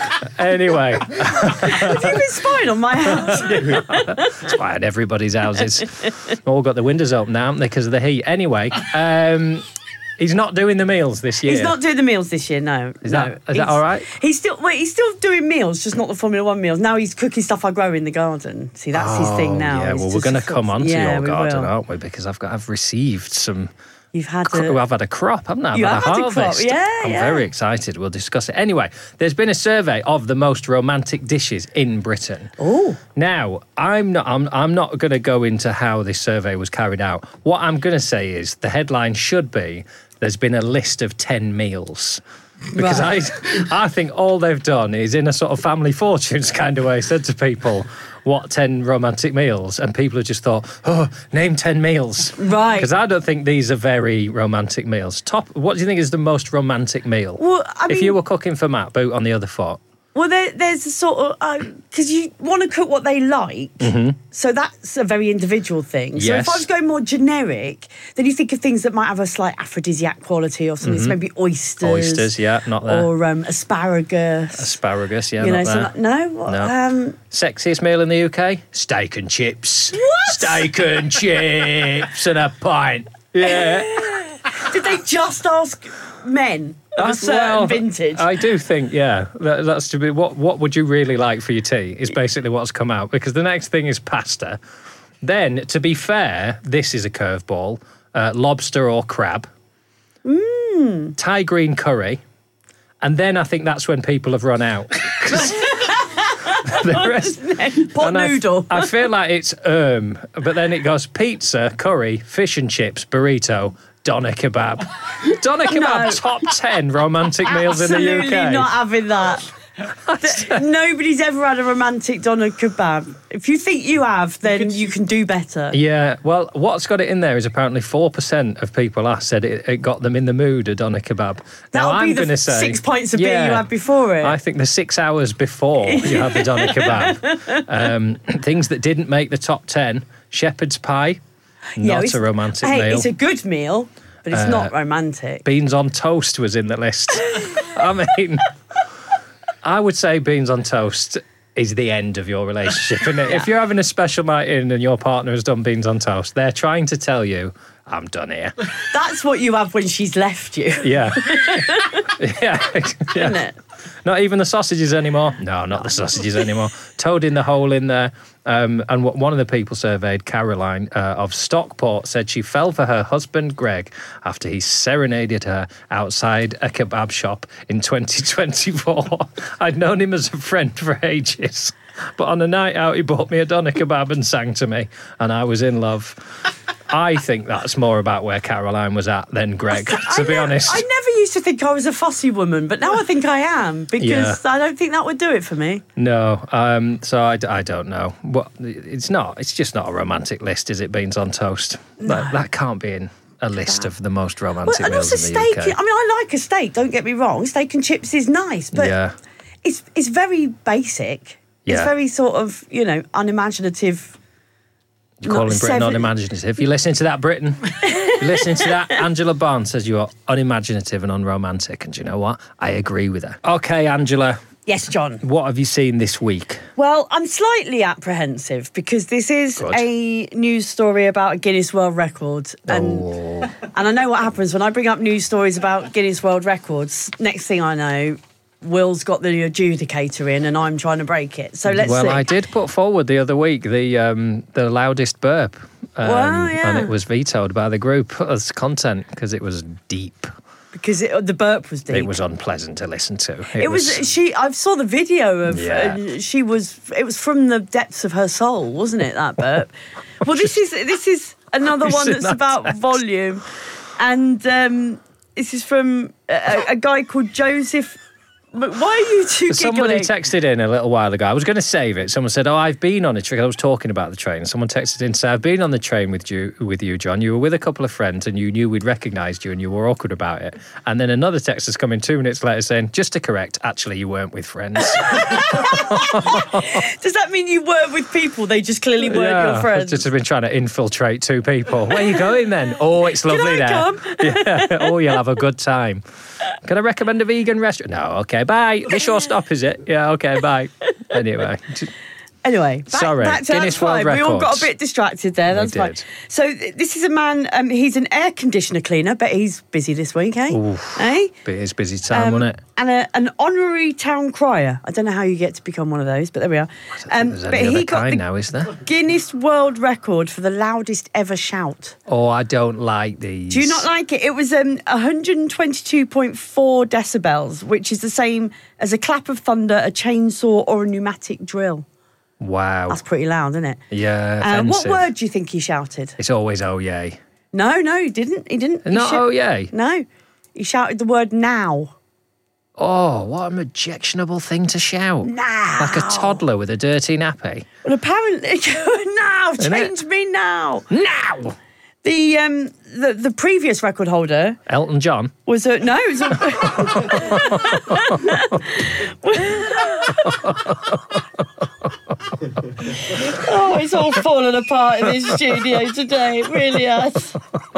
Anyway. Have you been spying on my house? It's why I had everybody's houses. All got the windows open now, haven't they, because of the heat. Anyway, um, he's not doing the meals this year. He's not doing the meals this year, no. Is no. that- is that He's- all right? He's still wait, he's still doing meals, just not the Formula One meals. Now he's cooking stuff I grow in the garden. See, that's his thing now. Oh, Yeah, He's well, we're just going to sort come of- on to yeah, your we garden, will. aren't we? Because I've got, I've received some. You've had Cr- a, I've had a crop, haven't I? I've You had have a had a crop, harvest. yeah, I'm yeah. very excited. We'll discuss it. Anyway, there's been a survey of the most romantic dishes in Britain. Oh. Now, I'm not I'm, I'm not going to go into how this survey was carried out. What I'm going to say is the headline should be, there's been a list of ten meals. Because Right. I, I think all they've done is, in a sort of family fortunes kind of way, said to people, what ten romantic meals? And people have just thought, oh, name ten meals. Right. Because I don't think these are very romantic meals. Top. What do you think is the most romantic meal? Well, I if mean- you were cooking for Matt, boot on the other foot. Well, there, there's a sort of because you want to cook what they like, so that's a very individual thing. So Yes. if I was going more generic, then you think of things that might have a slight aphrodisiac quality or something. So maybe oysters, Oysters, yeah, not there. or um, asparagus. Asparagus, yeah, you know, not there. some, no, What, No. Um, Sexiest meal in the U K? Steak and chips. What? Steak and chips and a pint. Yeah. did they just ask men of a certain Well, vintage? I do think, yeah, that, that's to be. What What would you really like for your tea? Is basically what's come out, because the next thing is pasta. Then, to be fair, this is a curveball: uh, lobster or crab, mm. Thai green curry, and then I think that's when people have run out. 'Cause the rest, Pot and I- noodle. I, feel like it's um, but then it goes pizza, curry, fish and chips, burrito, doner kebab. Doner kebab, No. top ten romantic meals in the U Absolutely K. not having that. Th- Nobody's ever had a romantic doner kebab. If you think you have, then you can do better. Yeah, well, what's got it in there is apparently four percent of people asked said it, it got them in the mood, a doner kebab. Now, That'll I'm be the going to say... six pints of beer you Yeah, had before it. I think the six hours before you had the doner kebab. Um, things that didn't make the top ten, shepherd's pie, Yeah, not it's- a romantic hey, meal. it's a good meal, but it's not romantic. Beans on toast was in the list. I mean, I would say beans on toast is the end of your relationship, isn't it? If you're having a special night in and your partner has done beans on toast, they're trying to tell you, I'm done here. That's what you have when she's left you, Yeah. yeah. isn't yeah. it? Not even the sausages anymore. No, not the sausages anymore. Toad in the hole in there. Um, and what one of the people surveyed, Caroline uh, of Stockport, said she fell for her husband Greg after he serenaded her outside a kebab shop in twenty twenty-four. I'd known him as a friend for ages, but on a night out he bought me a doner kebab and sang to me, and I was in love. I think that's more about where Caroline was at than Greg, to I be never, honest. I never used to think I was a fussy woman, but now I think I am, because Yeah. I don't think that would do it for me. No, um, so I, I don't know. What it's not. It's just not a romantic list, is it? Beans on toast. That, that can't be in a list of the most Well, romantic and meals also in the steak. U K. I mean, I like a steak. Don't get me wrong. Steak and chips is nice, but yeah, it's it's very basic. It's Yeah. very sort of, you know, unimaginative. You're calling not Britain seven- unimaginative. You're listening to that, Britain. You're listening to that. Angela Barnes says you are unimaginative and unromantic, and do you know what? I agree with her. Okay, Angela, Yes, John. what have you seen this week? Well, I'm slightly apprehensive because this is Good. a news story about a Guinness World Record. And, Oh. and I know what happens when I bring up news stories about Guinness World Records. Next thing I know, Will's got the adjudicator in and I'm trying to break it. So let's well, see. I did put forward the other week the um, the loudest burp, um, Wow, yeah. and it was vetoed by the group as content because it was deep. Because it, the burp was deep. It was unpleasant to listen to. It, It was, she. I saw the video of. Yeah. Uh, she was. It was from the depths of her soul, wasn't it? That burp. Well, this is this is another I've one seen that's that about text. volume, and um, this is from a, a guy called Joseph. But why are you two Somebody giggling? texted in a little while ago. I was going to save it. Someone said, "Oh, I've been on a train." I was talking about the train. Someone texted in and said, "I've been on the train with you, with you, John. You were with a couple of friends, and you knew we'd recognised you, and you were awkward about it." And then another text has come in two minutes later saying, "Just to correct, actually, you weren't with friends." Does that mean you were with people? They just clearly weren't yeah, your friends. I've just been trying to infiltrate two people. Where are you going then? Oh, it's lovely Can I there. come? Yeah. Oh, you'll have a good time. Can I recommend a vegan restaurant? No, okay, bye. This your stop, is it? Yeah, okay, bye. Anyway. Anyway, back, Sorry, back to Guinness that's fine. World We all got Records. a bit distracted there. That's fine. did. So th- this is a man. Um, he's an air conditioner cleaner, but he's busy this week, eh? Oof. Eh? But it's busy time, Um, wasn't it? And a, an honorary town crier. I don't know how you get to become one of those, but there we are. Um, There's but any other he got kind the now, is there? Guinness World Record for the loudest ever shout. Oh, I don't like these. Do you not like it? It was um, one hundred twenty-two point four decibels, which is the same as a clap of thunder, a chainsaw, or a pneumatic drill. Wow. That's pretty loud, isn't it? Yeah, Uh, what offensive. word do you think he shouted? It's always oh yay. No, no, he didn't. He didn't. He Not shou- oh yay. No, he shouted the word now. Oh, what an objectionable thing to shout. Now. Like a toddler with a dirty nappy. Well, apparently, now, Isn't it? change me now. Now! The um the, the previous record holder Elton John. was a no. It was a, oh, it's all fallen apart in this studio today. It really has.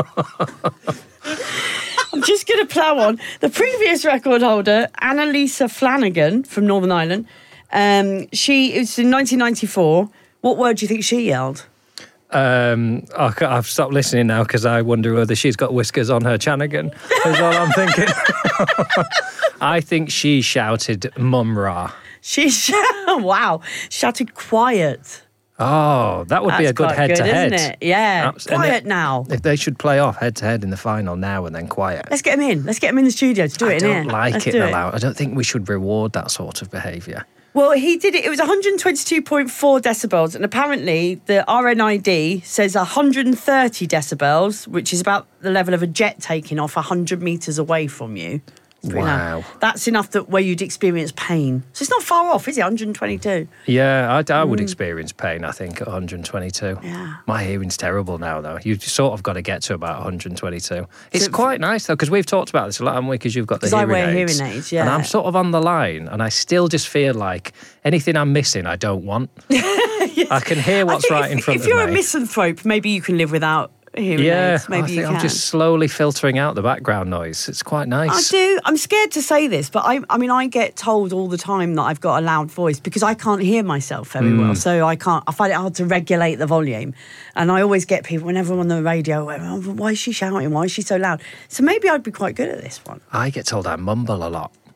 I'm just going to plough on. The previous record holder, Annalisa Flanagan from Northern Ireland, um, she it was in nineteen ninety-four. What word do you think she yelled? Um, I ca- I've stopped listening now because I wonder whether she's got whiskers on her Chanagan. Is all I'm thinking. I think she shouted "Mum Ra." She wow, shouted quiet. Oh, that would be That's a good quite head to good, head. isn't it? Yeah, Abs- and quiet it- now. If they should play off head to head in the final now and then quiet. Let's get him in. Let's get him in the studio to do I it in don't here. like Let's it do in the loud. I don't think we should reward that sort of behaviour. Well, he did it. It was one hundred twenty-two point four decibels, and apparently the R N I D says one hundred thirty decibels, which is about the level of a jet taking off one hundred metres away from you. It's pretty loud. Wow. That's enough that where you'd experience pain. So it's not far off, is it? one hundred twenty-two. Yeah, I, I would experience pain, I think, at one hundred twenty-two. Mm. Yeah. My hearing's terrible now, though. You've sort of got to get to about one hundred twenty-two. It's So- quite nice, though, because we've talked about this a lot, haven't we? Because you've got the 'Cause I hearing wear aids. hearing aids, And yeah. I'm sort of on the line, and I still just feel like anything I'm missing, I don't want. I can hear I what's think right if, in front if of you're me. a misanthrope, maybe you can live without hearing yeah, aids. Maybe I think you can. I'm just slowly filtering out the background noise. It's quite I nice. do. I'm scared to say this, but I, I mean, I get told all the time that I've got a loud voice because I can't hear myself very Hmm. well. So I can't. I find it hard to regulate the volume, and I always get people whenever I'm on the radio. Oh, why is she shouting? Why is she so loud? So maybe I'd be quite good at this one. I get told I mumble a lot.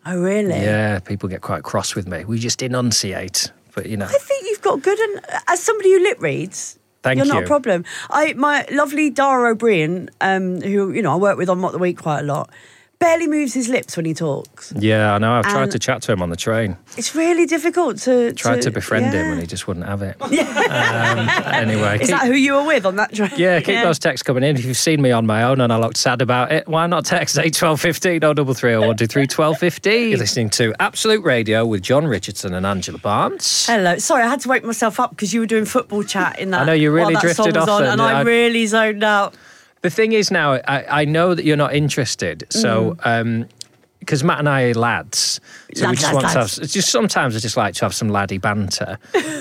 Oh, really? Yeah, people get quite cross with me. We just enunciate, but you know. I think you've got good, and as somebody who lip reads, Thank you're you. not a problem. I my lovely Dara O'Brien, um, who you know I work with on Mock the Week quite a lot, barely moves his lips when he talks. Yeah, I know. I've tried And- to chat to him on the train. It's really difficult to Tried to, to befriend yeah. him and he just wouldn't have it. um, anyway. Is keep- that who you were with on that train? Yeah, keep those texts coming in. If you've seen me on my own and I looked sad about it, why not text eight twelve fifteen oh double three oh one two three twelve fifteen. You're listening to Absolute Radio with John Richardson and Angela Barnes. Hello. Sorry, I had to wake myself up because you were doing football chat in that. I know, you really while that drifted song was off on, then. and I I- really zoned out. The thing is now, I, I know that you're not interested, so... Mm. Um, because Matt and I are lads, so we Lads, just lads, want lads. to have. It's just sometimes I just like to have some laddie banter,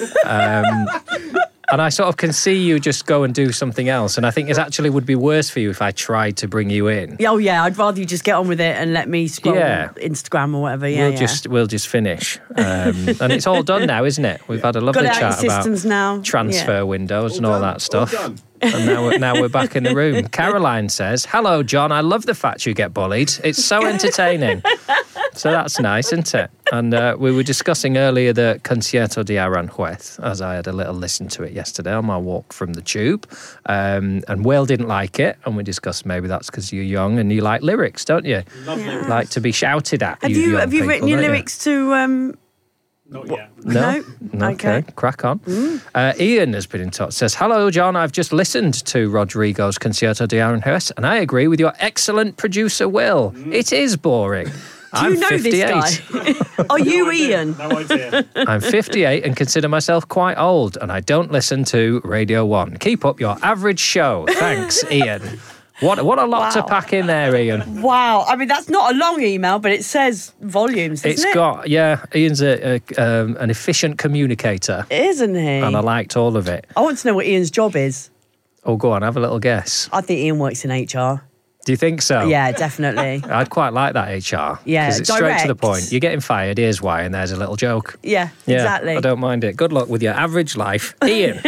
um, and I sort of can see you just go and do something else. And I think it actually would be worse for you if I tried to bring you in. Oh yeah, I'd rather you just get on with it and let me scroll Yeah. Instagram or whatever. Yeah, we'll yeah. just we'll just finish, um, and it's all done now, isn't it? We've had a lovely Got it out chat your about systems now. transfer Yeah. windows and All all done, that stuff. all done. And now we're, now we're back in the room. Caroline says, "Hello, John. I love the fact you get bullied. It's so entertaining." So that's nice, isn't it? And uh, we were discussing earlier the Concierto de Aranjuez, as I had a little listen to it yesterday on my walk from the tube. Um, and Will didn't like it, and we discussed maybe that's because you're young and you like lyrics, don't you? Love Yeah. lyrics. Like to be shouted at. Have you you young have you people, written your don't you? lyrics to? Um, Not yet. No. No? Okay. Okay. Crack on. Uh, Ian has been in touch. Says, "Hello, John. I've just listened to Rodrigo's Concierto de Aranjuez, and I agree with your excellent producer, Will. It is boring. do I'm you know fifty-eight. this guy? Are you Ian? No idea. I'm fifty-eight and consider myself quite old, and I don't listen to Radio One. Keep up your average show. Thanks, Ian." What what a lot to Wow. pack in there, Ian. Wow. I mean, that's not a long email, but it says volumes, doesn't It's it? got yeah. Ian's a, a um, an efficient communicator, Isn't he? and I liked all of it. I want to know what Ian's job is. Oh, go on, have a little guess. I think Ian works in H R. Do you think so? Yeah, definitely. I'd quite like that H R. Yeah, because it's straight to the direct. point. You're getting fired. Here's why, and there's a little joke. Yeah, Yeah, exactly. I don't mind it. Good luck with your average life, Ian.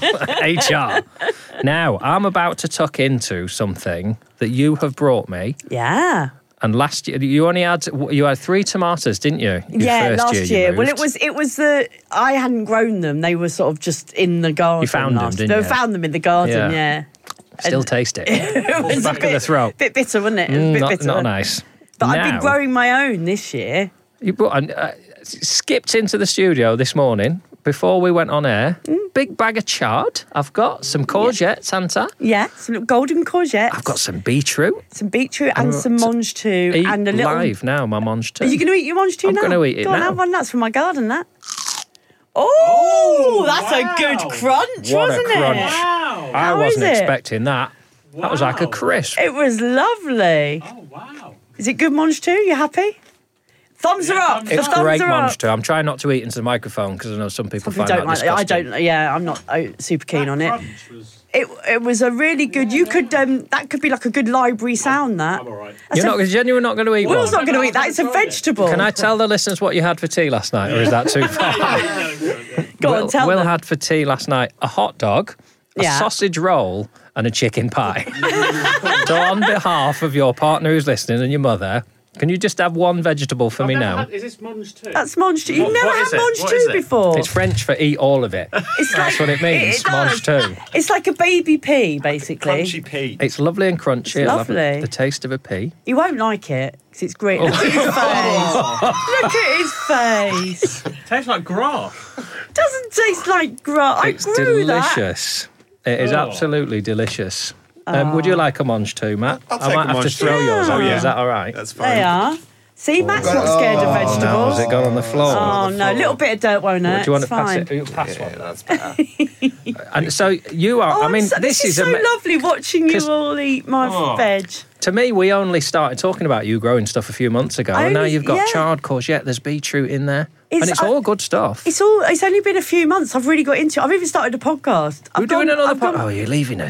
H R. Now, I'm about to tuck into something that you have brought me. Yeah. And last year, you only had you had three tomatoes, didn't you? Your Yeah, first last year. you year. Well, it moved. was it was the I hadn't grown them. They were sort of just in the garden. You found them, last- didn't I you? found them in the garden. Yeah. Yeah. Still taste it. It was Back a bit, of the throat. bit bitter, wasn't it? It was a Mm, bit not, bitter. not nice. But I've been Now- growing my own this year. You brought an, uh, skipped into the studio this morning before we went on air. Mm. Big bag of chard. I've got some courgette, Santa. Yeah, some little golden courgettes. I've got some beetroot. some beetroot and some to mange too, Eat and a little. live now, my mange too. Are you going to eat your mange too I'm now? gonna eat it Go on, now. have one. That's from my garden. That. Oh, that's wow. a good crunch, What a wasn't crunch. it? Wow. I How wasn't is it? expecting that. That was like a Wow. crisp. It was lovely. Oh, wow. Is it good mange too? You happy? Thumbs Yeah, are up. thumbs The It's thumbs great are mange up. too. I'm trying not to eat into the microphone because I know some people Some people find don't that like it. I disgusting. don't. Yeah, I'm not uh, super keen on it. Crunch was... It it was a really good. You could um that could be like a good library sound. That. I'm all right. You're not genuinely not going to eat Will's one. not going to eat that. It's a vegetable. Can I tell the listeners what you had for tea last night, or is that too far? Go Will, on, tell Will them. had for tea last night a hot dog, a Yeah. sausage roll, and a chicken pie. So, on behalf of your partner who's listening and your mother, can you just have one vegetable for me now? Is this mange too? That's mange too. You've What- never what had is it? mange What is too it? before. It's French for eat all of it. It's That's like- what it means, it does. mange too. It's like a baby pea, basically. Crunchy pea. It's lovely and crunchy. I love lovely. The taste of a pea. You won't like it because it's Oh. great. Look at his face. Look at his face. Tastes like grass. Doesn't taste like grass. I It's grew that. delicious. It is Oh. absolutely delicious. Um, would you like a mange too, Matt? I'll I take might a have to mange throw too. yours Yeah. over. Oh, yeah. Is that all right? That's fine. They are. See, Matt's not scared of No, vegetables. has it gone on the floor? Oh no, a little bit of dirt won't hurt. Do you want It's to pass fine. it? You pass Yeah, one. that's better. And so you are. Oh, I mean, I'm so, this, is a so ma- lovely watching you 'cause- all eat my Oh. veg. To me, we only started talking about you growing stuff a few months ago, I and now only- you've got yeah. chard, courgette. There's beetroot in there, It's- and it's I- all good stuff. It's all. It's only been a few months. I've really got into it. I've even started a podcast. We're I've doing gone- another I've gone- podcast. Oh, you're leaving us.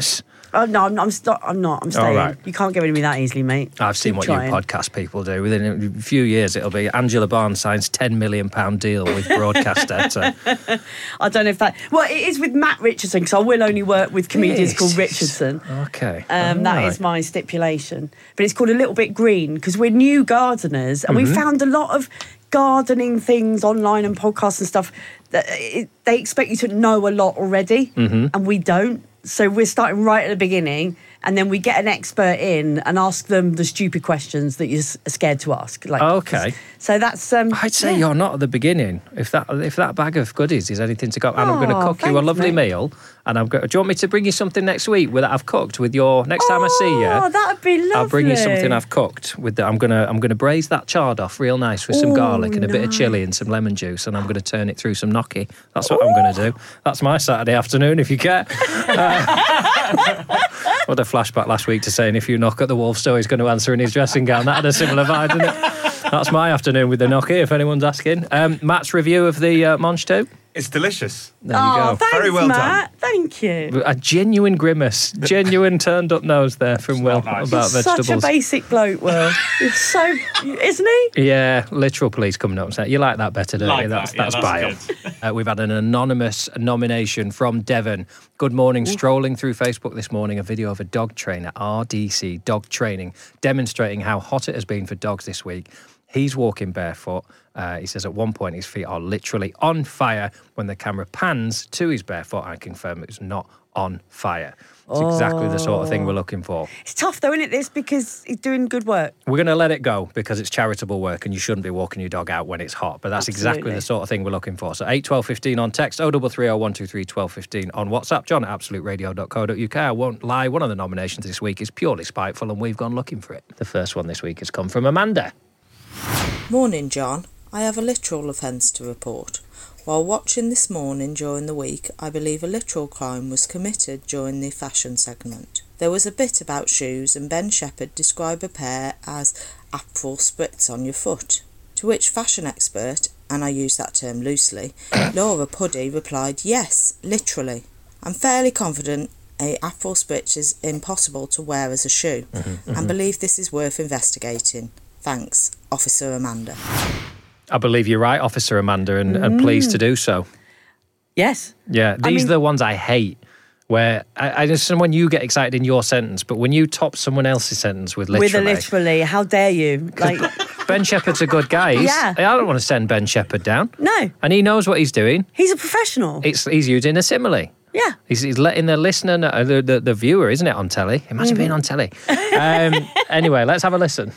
Oh no, I'm, I'm, st- I'm not. I'm staying. All right. You can't get rid of me that easily, mate. I've seen Keep what trying. you podcast people do. Within a few years, it'll be Angela Barnes signs ten million pound deal with broadcaster. So. I don't know if that... Well, it is with Matt Richardson, because I will only work with comedians Yes. called Richardson. Okay. Um, that All is right. my stipulation. But it's called A Little Bit Green, because we're new gardeners, and Mm-hmm. we found a lot of gardening things online and podcasts and stuff that it, they expect you to know a lot already, Mm-hmm. and we don't. So we're starting right at the beginning, and then we get an expert in and ask them the stupid questions that you're s- scared to ask. Like, Okay. So that's... Um, I'd say yeah. you're not at the beginning. If that if that bag of goodies is anything to go, and I'm going to Oh, cook you a thanks, lovely mate. meal, and I'm going. Do you want me to bring you something next week with that I've cooked with your next time I see you? Oh, that'd be lovely. I'll bring you something I've cooked with. The, I'm gonna I'm gonna braise that chard off real nice with some Ooh, garlic and a bit of nice. chilli and some lemon juice, and I'm going to turn it through some gnocchi. That's what I'm going to do. That's my Saturday afternoon. If you care. Uh, what a flashback last week to saying if you knock at the Wolf store, he's going to answer in his dressing gown. That had a similar vibe, didn't it? That's my afternoon with the gnocchi. If anyone's asking, um, Matt's review of the uh, Monch too. It's delicious. There you Oh, go. thanks, Very well done. Matt. Thank you. A genuine grimace, genuine turned up nose there from Will not nice. about Such vegetables. a basic bloke, Will. You're so... Isn't he? Yeah, literal police coming up and saying, you like that better, don't Like you? that, That's, yeah, that's, that's bile. Uh, we've had an anonymous nomination from Devon. Good morning. Strolling through Facebook this morning, a video of a dog trainer, R D C Dog Training, demonstrating how hot it has been for dogs this week. He's walking barefoot. Uh, he says at one point his feet are literally on fire. When the camera pans to his barefoot, I confirm it's not on fire. It's exactly the sort of thing we're looking for. It's tough, though, isn't it, this? Because he's doing good work. We're going to let it go because it's charitable work and you shouldn't be walking your dog out when it's hot. But that's exactly Absolutely. the sort of thing we're looking for. So eight twelve fifteen on text, oh three three oh one two three twelve fifteen on WhatsApp, john at absolute radio dot co dot uk. I won't lie, one of the nominations this week is purely spiteful and we've gone looking for it. The first one this week has come from Amanda. Morning, John. I have a literal offence to report. While watching This Morning during the week, I believe a literal crime was committed during the fashion segment. There was a bit about shoes and Ben Shepherd described a pair as April spritz on your foot. To which fashion expert, and I use that term loosely, Laura Puddy replied, yes, literally. I'm fairly confident a April spritz is impossible to wear as a shoe and believe this is worth investigating. Thanks, Officer Amanda. I believe you're right, Officer Amanda, and, and pleased to do so. Yes. Yeah, I these mean- are the ones I hate. Where I, I understand when you get excited in your sentence, but when you top someone else's sentence with literally, With a literally. How dare you? Like, Ben Shepherd's a good guy. He's- Yeah. I don't want to send Ben Shepherd down. no. And he knows what he's doing. He's a professional. It's he's using a simile. Yeah. He's, he's letting the listener, know, uh, the, the the viewer, isn't it, on telly? Imagine being on telly. Um, anyway, let's have a listen.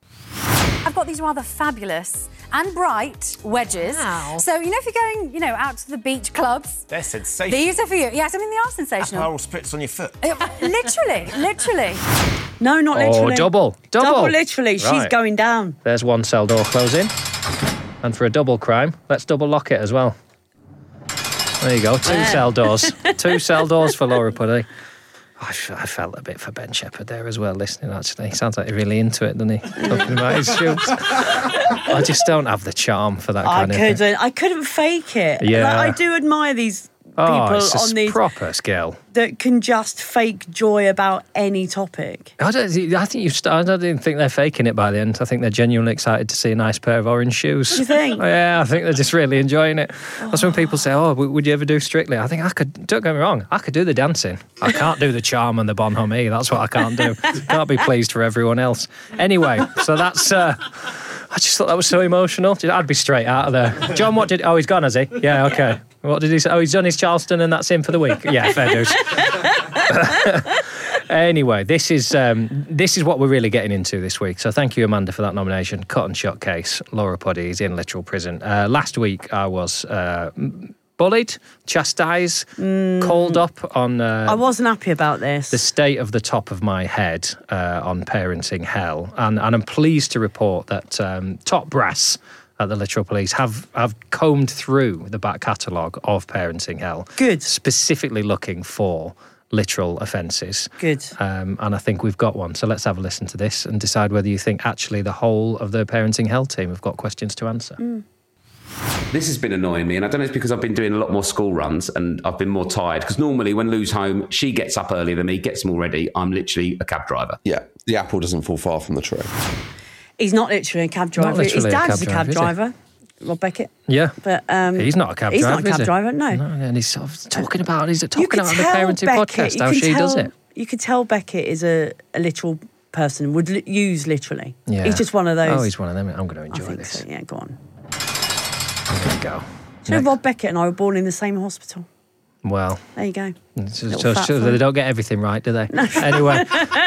I've got these rather fabulous and bright wedges. Wow. So, you know, if you're going, you know, out to the beach clubs, They're sensational. these are for you. Yes, I mean, they are sensational. Apparel spritz on your foot. Uh, literally, literally. No, not Oh, literally. double, double. Double literally. She's Right. going down. There's one cell door closing. And for a double crime, let's double lock it as well. There you go, two There. cell doors. Two cell doors for Laura Puddy. I, f- I felt a bit for Ben Shepherd there as well, listening, actually. He sounds like he's really into it, doesn't he? Talking about his shoes. I just don't have the charm for that I kind of thing. couldn't. I couldn't fake it. Yeah. Like, I do admire these Oh, people it's a on these proper skill. that can just fake joy about any topic. I don't. I think you. I don't even think they're faking it by the end. I think they're genuinely excited to see a nice pair of orange shoes. You think? Yeah, I think they're just really enjoying it. That's when people say, "Oh, w- would you ever do Strictly?" I think I could. Don't get me wrong. I could do the dancing. I can't do the charm and the bonhomie. That's what I can't do. Can't be pleased for everyone else. Anyway, so that's. Uh, I just thought that was so emotional. I'd be straight out of there. John, what did... Oh, he's gone, has he? Yeah, okay. What did he say? Oh, he's done his Charleston and that's him for the week. Yeah, fair dues. Anyway, this is um, this is what we're really getting into this week. So thank you, Amanda, for that nomination. Cut and shut case. Laura Puddy is in literal prison. Uh, last week, I was... Uh, bullied, chastised, Mm. called up on... Uh, I wasn't happy about this. the state of the top of my head uh, on parenting hell, and, and I'm pleased to report that um, top brass at the Literal Police have have combed through the back catalogue of parenting hell. Good. Specifically looking for literal offences. Good. Um, and I think we've got one. So let's have a listen to this and decide whether you think actually the whole of the parenting hell team have got questions to answer. Mm. This has been annoying me, and I don't know if it's because I've been doing a lot more school runs and I've been more tired. Because normally when Lou's home, she gets up earlier than me, gets them all ready. I'm literally a cab driver. Yeah, the apple doesn't fall far from the tree. He's not literally a cab driver. His dad's a cab driver. Rob Beckett. Yeah. But um, he's not a cab he's driver. He's not a cab is driver, no. no. And he's sort of talking about he's talking about on the tell parenting Beckett, podcast you how can she tell- does it. You could tell Beckett is a, a literal person, would li- use literally. Yeah. He's just one of those. Oh, he's one of them. I'm going to I enjoy think this. so, yeah, go on. There we go. So Rob Beckett and I were born in the same hospital. Well, there you go. It's Little just, fat just- fun. they don't get everything right, do they? Anyway,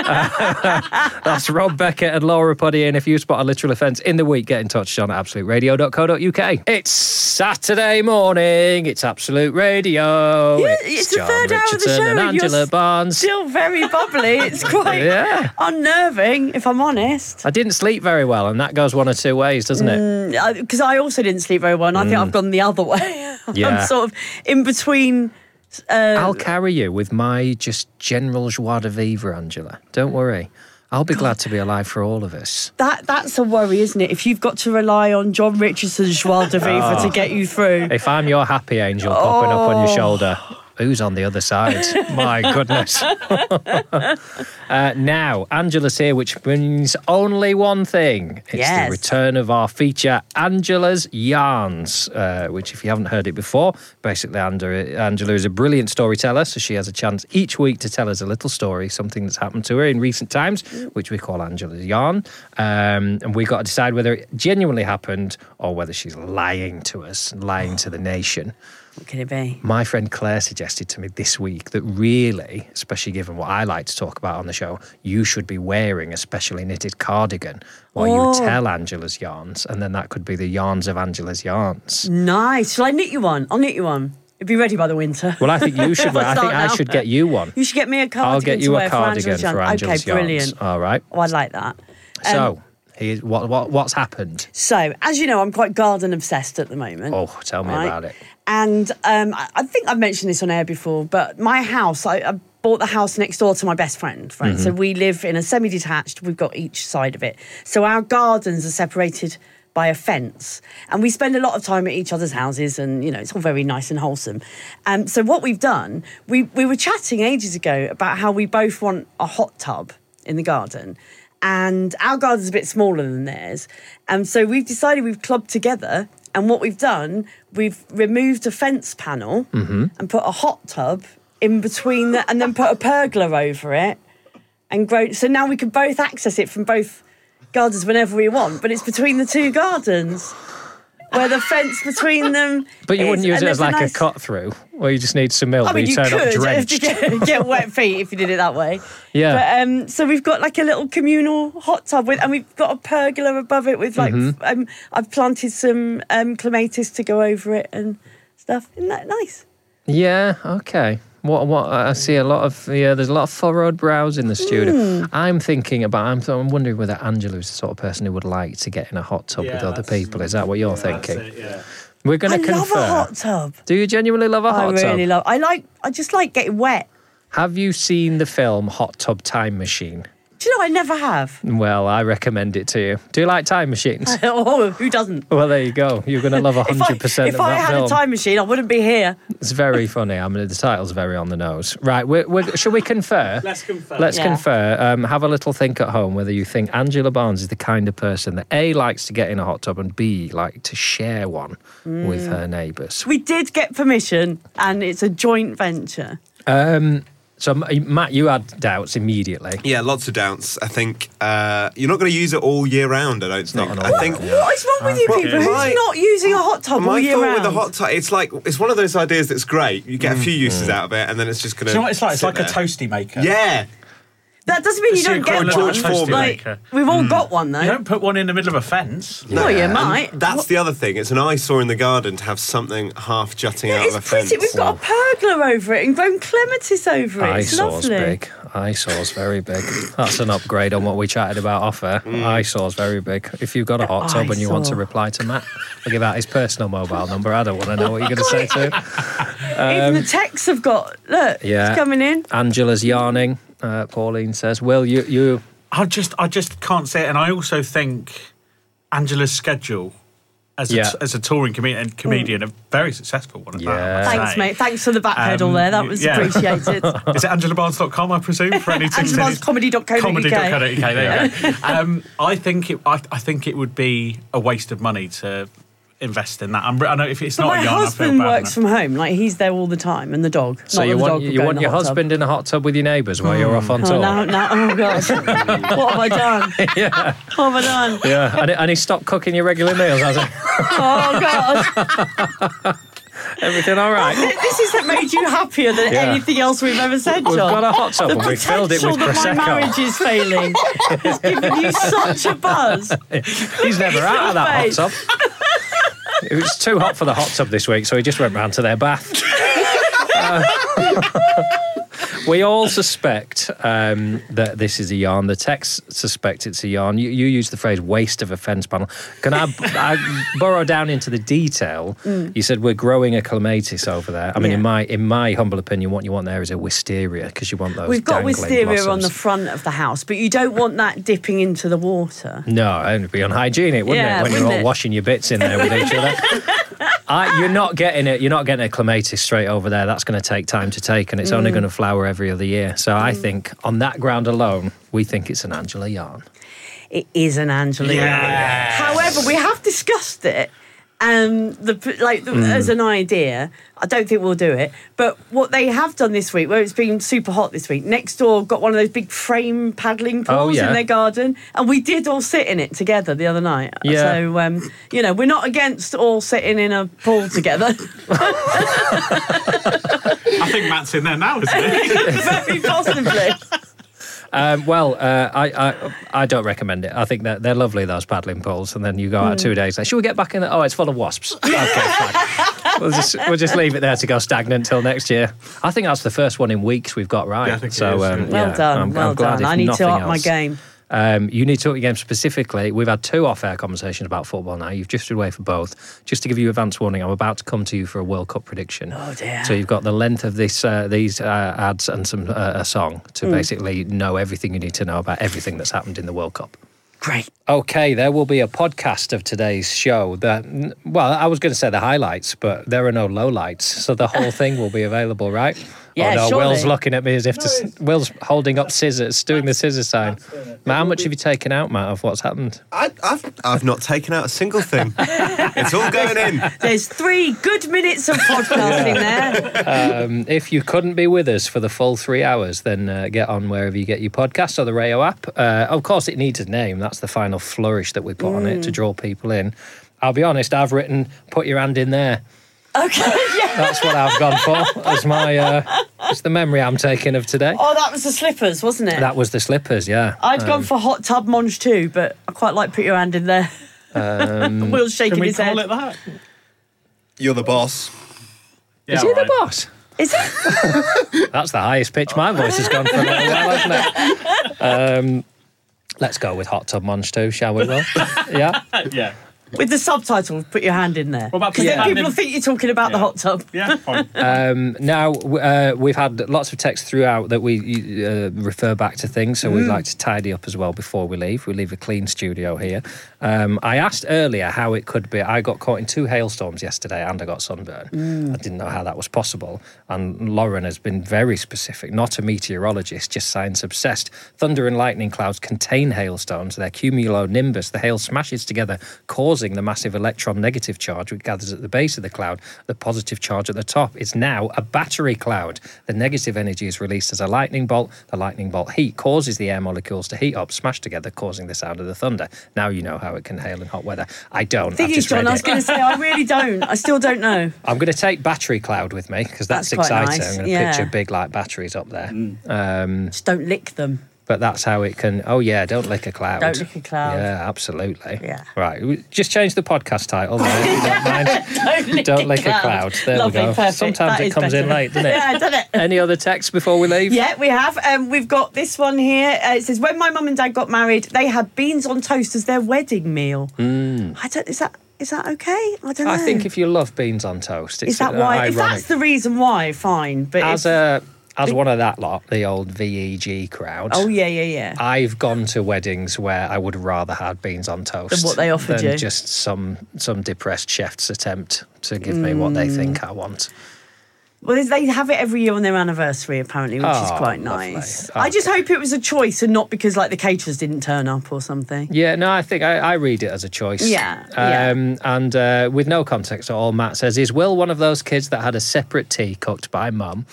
that's Rob Beckett and Laura Puddy. And if you spot a literal offence in the week, get in touch, John at absolute radio dot co dot uk. It's Saturday morning. It's Absolute Radio. Yeah, it's the John third hour of the Richardson show. and and you're Angela s- Barnes. Still very bubbly. It's quite Yeah. unnerving, if I'm honest. I didn't sleep very well, and that goes one or two ways, doesn't it? Because I also didn't sleep very well, and I think Mm. I've gone the other way. Yeah. I'm sort of in between. Uh, I'll carry you with my just general joie de vivre, Angela. Don't worry. I'll be glad to be alive for all of us. that that's a worry, isn't it? If you've got to rely on John Richardson's joie de vivre Oh. to get you through. If I'm your happy angel popping up on your Oh. shoulder, who's on the other side? My goodness. uh, now, Angela's here, which means only one thing. It's Yes. the return of our feature, Angela's Yarns, uh, which, if you haven't heard it before, basically Angela, Angela is a brilliant storyteller, so she has a chance each week to tell us a little story, something that's happened to her in recent times, which we call Angela's Yarn. Um, and we've got to decide whether it genuinely happened or whether she's lying to us, lying to the nation. What could it be? My friend Claire suggested to me this week that really, especially given what I like to talk about on the show, you should be wearing a specially knitted cardigan while Oh. you tell Angela's yarns, and then that could be the yarns of Angela's yarns. Nice. Shall I knit you one? I'll knit you one. It'd be ready by the winter. Well, I think you should. wear- I think Start I now. should get you one. You should get me a cardigan I'll get to you wear a cardigan for for Angela's Angela's yarn. Okay, brilliant. yarns. All right. Oh, I'd like that. Um, So, here's what, what what's happened? So, as you know, I'm quite garden obsessed at the moment. Oh, tell me right? about it. And um, I I think I've mentioned this on air before, but my house, I, I bought the house next door to my best friend, right? Mm-hmm. So we live in a semi-detached, we've got each side of it. So our gardens are separated by a fence. And we spend a lot of time at each other's houses and, you know, it's all very nice and wholesome. Um, so what we've done, we, we were chatting ages ago about how we both want a hot tub in the garden. And our garden's a bit smaller than theirs. And so we've decided we've clubbed together. And what we've done, we've removed a fence panel Mm-hmm. and put a hot tub in between the, and then put a pergola over it and grow. So now we can both access it from both gardens whenever we want, but it's between the two gardens where the fence between them. But you is, wouldn't use and it as there's like nice- a cut through, where you just need some milk, I mean, but you, you turn up could drenched. get, get wet feet if you did it that way. Yeah. But um, so we've got like a little communal hot tub with, and we've got a pergola above it with like. Mhm. Um, I've planted some um, clematis to go over it and stuff. Isn't that nice? Yeah, okay. What? What? I see a lot of yeah. There's a lot of furrowed brows in the studio. Mm. I'm thinking about. I'm, I'm wondering whether Angela is the sort of person who would like to get in a hot tub Yeah, with other that's- people. Is that what you're That's thinking? it, yeah. We're going I to love confer. a hot tub. Do you genuinely love a hot I tub? really love. I like. I just like getting wet. Have you seen the film Hot Tub Time Machine? Do you know I never have? Well, I recommend it to you. Do you like time machines? Oh, who doesn't? Well, there you go. You're going to love one hundred percent If of I that had film. a time machine, I wouldn't be here. It's very funny. I mean, the title's very on the nose. Right, we're, we're, shall we confer? Let's confer. Let's Yeah. confer. Um, have a little think at home whether you think Angela Barnes is the kind of person that A, likes to get in a hot tub and B, like to share one Mm. with her neighbours. We did get permission, and it's a joint venture. Um, so, M- Matt, you had doubts immediately. Yeah, lots of doubts. I think uh, you're not going to use it all year round. I don't think. not an I all think. round, What is wrong with you Well, people? my- Who's not using a hot tub all My year thought round? with the hot tub, it's like it's one of those ideas that's great. You get a few uses out of it, and then it's just going Do to. you know what it's like? It's like a toasty maker. Yeah. That doesn't mean you It's the don't get equivalent one. of a toasty Like, maker. we've all got one though. You don't put one in the middle of a fence. Well, you And might. That's the other thing. It's an eyesore in the garden to have something half jutting out It's of a fence. pretty. We've got a pergola over it and grown clematis over it. It's Eyesore's lovely. big. Eyesore's very big. That's an upgrade on what we chatted about off air. Eyesore's very big. If you've got a hot tub and you want to Eyesore. reply to Matt, I'll give out his personal mobile number. I don't want to know what you're going to say to him. Even the texts have got. Look, Yeah. it's coming in. Angela's yarning. Uh, Pauline says, "Will you you?" I just, I just can't say it. And I also think Angela's schedule as Yeah. a, as a touring comedian, comedian a very successful one. At Yeah. that, I must Thanks, say. mate. Thanks for the backpedal Um, there. That was yeah. appreciated. Is it angela barnes dot com, I presume, for any tips? angela barnes comedy dot co dot uk. comedy dot co dot uk, there you go. Um, I think it. I, I think it would be a waste of money to invest in that. I'm, I know if it's But not my a yarn, I feel husband bad. works from home. Like, he's there all the time, and the dog. So Not you that the want dog would you go in want the your hot tub. husband in a hot tub with your neighbours while you're off on Oh, tour? now, now, oh God! What have I done? Yeah. What have I done? Yeah, and, and he stopped cooking your regular meals, has he? Oh God! Everything all right? This has made you happier than Yeah. anything else we've ever said, John. We've got a hot tub the and we've filled it with potential that Prosecco. my marriage is failing has given you such a buzz. He's never out of that hot face. tub. It was too hot for the hot tub this week, so he just went round to their bath. Uh, we all suspect um, that this is a yarn. The texts suspect it's a yarn. You, you use the phrase waste of a fence panel. Can I, I burrow down into the detail? Mm. You said we're growing a clematis over there. I mean, Yeah. in my in my humble opinion, what you want there is a wisteria, because you want those We've got dangling wisteria on blossoms. the front of the house, but you don't want that dipping into the water. No, it would be unhygienic, wouldn't Yeah, it? When wouldn't you're all it? washing your bits in there with each other. I, you're not getting it. You're not getting a clematis straight over there. That's going to take time to take, and it's only Mm. going to flower every other year. So I think on that ground alone, we think it's an Angela yarn. It is an Angela yarn. However, we have discussed it, and the like the, Mm. as an idea. I don't think we'll do it. But what they have done this week, where it's been super hot this week, next door got one of those big frame paddling pools Oh, yeah. in their garden, and we did all sit in it together the other night. Yeah. So um, you know, we're not against all sitting in a pool together. I think Matt's in there now, isn't he? Very possibly. Um, well, uh, I, I I don't recommend it. I think that they're lovely, those paddling pools, and then you go out Mm. two days later. Should we get back in there? Oh, it's full of wasps. Okay, fine. We'll just we'll just leave it there to go stagnant till next year. I think that's the first one in weeks we've got right. Yeah, I think it so is, um, yeah. Well yeah, done, I'm, well I'm glad done. if I need to nothing up my else. game. Um, you need to up your game specifically. We've had two off-air conversations about football now. You've drifted away for both. Just to give you advance warning, I'm about to come to you for a World Cup prediction. Oh dear. So you've got the length of this, uh, these uh, ads and some uh, a song to Mm. basically know everything you need to know about everything that's happened in the World Cup. Great. Okay, there will be a podcast of today's show. That, well, I was going to say the highlights, but there are no lowlights, so the whole thing will be available, right? Yeah, oh no, surely. Will's looking at me as if to. s- Will's holding up scissors, doing the scissor sign. Matt, how much have you taken out, Matt, of what's happened? I, I've, I've not taken out a single thing. It's all going in. There's three good minutes of podcasting there. Um, if you couldn't be with us for the full three hours, then uh, get on wherever you get your podcast or the Rayo app. Uh, of course, it needs a name. That's the final flourish that we put on it to draw people in. I'll be honest, I've written, put your hand in there. Okay, yeah. That's what I've gone for as my, uh, it's the memory I'm taking of today. Oh, that was the slippers, wasn't it? That was the slippers, yeah. I'd Um, gone for hot tub monge too, but I quite like put your hand in there. Um, Will's shaking Can we his call head. it that? You're the boss. Is Yeah, he right. the boss? Is it? That's the highest pitch my voice has gone for a little while, hasn't it? Um, let's go with Hot Tub Munch too, shall we, Will? Yeah? Yeah. With the subtitle, put your hand in there. What about Because put your then hand people in- think you're talking about the Yeah. hot tub. Yeah, fine. Um, now, w- uh, we've had lots of texts throughout that we uh, refer back to things, so we'd like to tidy up as well before we leave. We leave a clean studio here. Um, I asked earlier how it could be. I got caught in two hailstorms yesterday and I got sunburn. I didn't know how that was possible. And Lauren has been very specific, not a meteorologist, just science obsessed. Thunder and lightning clouds contain hailstones. They're cumulonimbus. The hail smashes together, causing the massive electron-negative charge which gathers at the base of the cloud, the positive charge at the top. It's now a battery cloud. The negative energy is released as a lightning bolt. The lightning bolt heat causes the air molecules to heat up, smash together, causing the sound of the thunder. Now you know how it can hail in hot weather. I don't. Thing I've is, just John, read I was it. going to say, I really don't. I still don't know. I'm going to take battery cloud with me because that's, That's quite exciting. nice, I'm going to yeah. picture big like batteries up there. Um, Just don't lick them. but that's how it can. Oh yeah, don't lick a cloud. Don't lick a cloud. Yeah, absolutely. Yeah. Right. we- Just change the podcast title there, if you don't mind. Don't lick, Don't a, lick cloud. a cloud. There Lovely, we go. perfect. Sometimes That it is comes in better. late, doesn't it? Yeah, done it. Any other texts before we leave? Yeah, we have. Um, we've got this one here. Uh, it says, when my mum and dad got married, they had beans on toast as their wedding meal. Mm. I don't. Is that is that okay? I don't know. I think if you love beans on toast, it's is that uh, why? If ironic. that's the reason why, fine. But as if, a as one of that lot, the old V E G crowd. Oh, yeah, yeah, yeah. I've gone to weddings where I would rather have beans on toast Than what they offered than you. just some some depressed chef's attempt to give me what they think I want. Well, they have it every year on their anniversary, apparently, which is Oh, quite lovely. nice. I just hope it was a choice and not because, like, the caterers didn't turn up or something. Yeah, no, I think I, I read it as a choice. Yeah, yeah. Um, and uh, with no context at all, Matt says, is Will one of those kids that had a separate tea cooked by mum?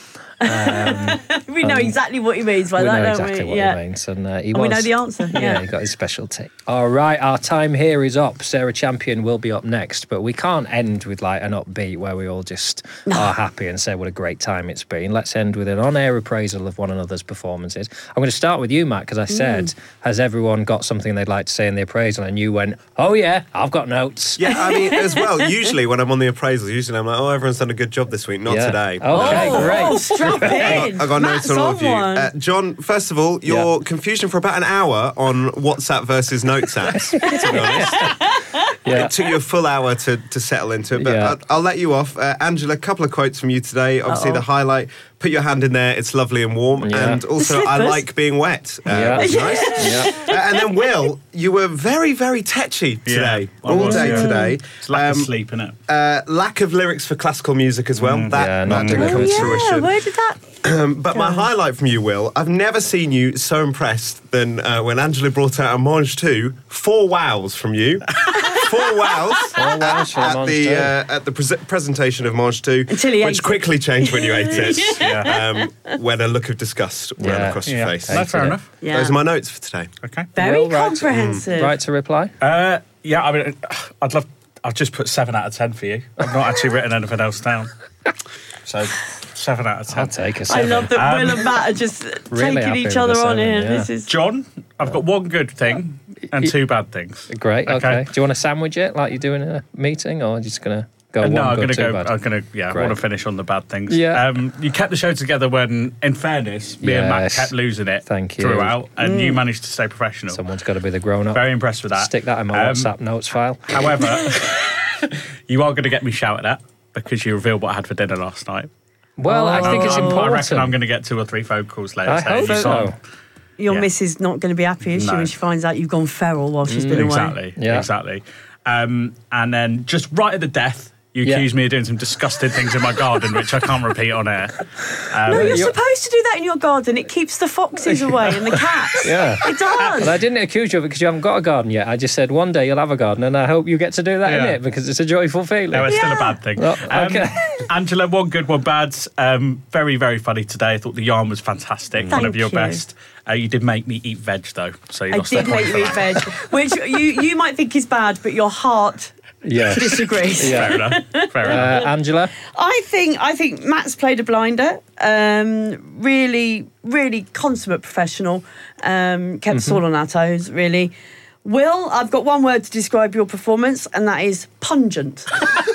Um, We know um, exactly what he means by we that, know don't exactly we? what yeah. he means. And uh, he And was, we know the answer, yeah. he got his specialty. All right, our time here is up. Sarah Champion will be up next, but we can't end with like an upbeat where we all just are happy and say what a great time it's been. Let's end with an on-air appraisal of one another's performances. I'm going to start with you, Matt, because I said, Mm. has everyone got something they'd like to say in the appraisal? And you went, oh yeah, I've got notes. Yeah, I mean, as well, usually when I'm on the appraisals, usually I'm like, oh, everyone's done a good job this week. Not Yeah. today. Okay, Um, great. Oh, strap in. I got Matt's notes on all of you. on one. Uh, John, first of all, your confusion for about an hour on WhatsApp versus Notes apps, to be honest. Yeah. It took you a full hour to, to settle into it, but Yeah. I'll, I'll let you off. Uh, Angela, a couple of quotes from you today. Obviously, Uh-oh. the highlight, put your hand in there, it's lovely and warm. Yeah. And also, The I slippers. like being wet. Uh, Yeah. was nice. Yeah. Uh, and then, Will, you were very, very tetchy today. I all was, day yeah. today. It's lack of Um, sleep, innit? Uh, lack of lyrics for classical music as well. that yeah, that not didn't good. come Oh, to yeah, fruition. where did that... Um, but my highlight from you, Will, I've never seen you so impressed than uh, when Angela brought out a Mange two. Four wows from you. Four wows. Four wows from at Mange the two. uh, at the pre- presentation of Mange two, Until he which ate it. quickly changed when you ate it. Yeah. Um, when a look of disgust ran Yeah. across your Yeah. face. No, fair it. enough. Yeah. Those are my notes for today. Okay. Very Will, right. comprehensive. Right to reply? Uh, yeah, I mean, I'd love. I've just put seven out of ten for you. I've not actually written anything else down. So, seven out of ten. I'll take a I seven. love that Um, Will and Matt are just Really taking happy each with other the on seven, here. yeah. This is John, I've got one good thing and two bad things. Great, okay. Okay. Do you want to sandwich it like you're doing in a meeting, or are you just going to go Uh, one no, I'm good, going to two go. bad? I'm going to. Yeah, Great. I want to finish on the bad things. Yeah. Um, you kept the show together when, in fairness, me and Matt Yes. kept losing it. Thank you. Throughout, and Mm. you managed to stay professional. Someone's got to be the grown-up. Very impressed with that. Stick that in my Um, WhatsApp notes file. However, you are going to get me shouted at because you revealed what I had for dinner last night. Well, I think it's I'm- important. I reckon I'm going to get two or three phone calls later. I saying hope you so. saw- your Yeah. missus not going to be happy, is she, No. when she finds out you've gone feral while she's been away? Exactly. Yeah. Exactly. Um, and then just right at the death, you Yeah. accused me of doing some disgusting things in my garden, which I can't repeat on air. Um, No, you're, you're- supposed to do that in your garden. It keeps the foxes away and the cats. Yeah. It does. Well, I didn't accuse you of it because you haven't got a garden yet. I just said one day you'll have a garden, and I hope you get to do that in Yeah. it because it's a joyful feeling. No, it's still Yeah. a bad thing. Oh, okay. Um, Angela, one good, one bad. Um, very, very funny today. I thought the yarn was fantastic. One Thank of your you. best. Uh, you did make me eat veg, though. So you I lost did that point make for you eat that. veg, which you, you might think is bad, but your heart Yeah. disagrees. Yeah. Fair enough. Fair Uh, enough. Angela? I think I think Matt's played a blinder. Um, really, really consummate professional. Um, kept us all on our toes, really. Will, I've got one word to describe your performance, and that is pungent.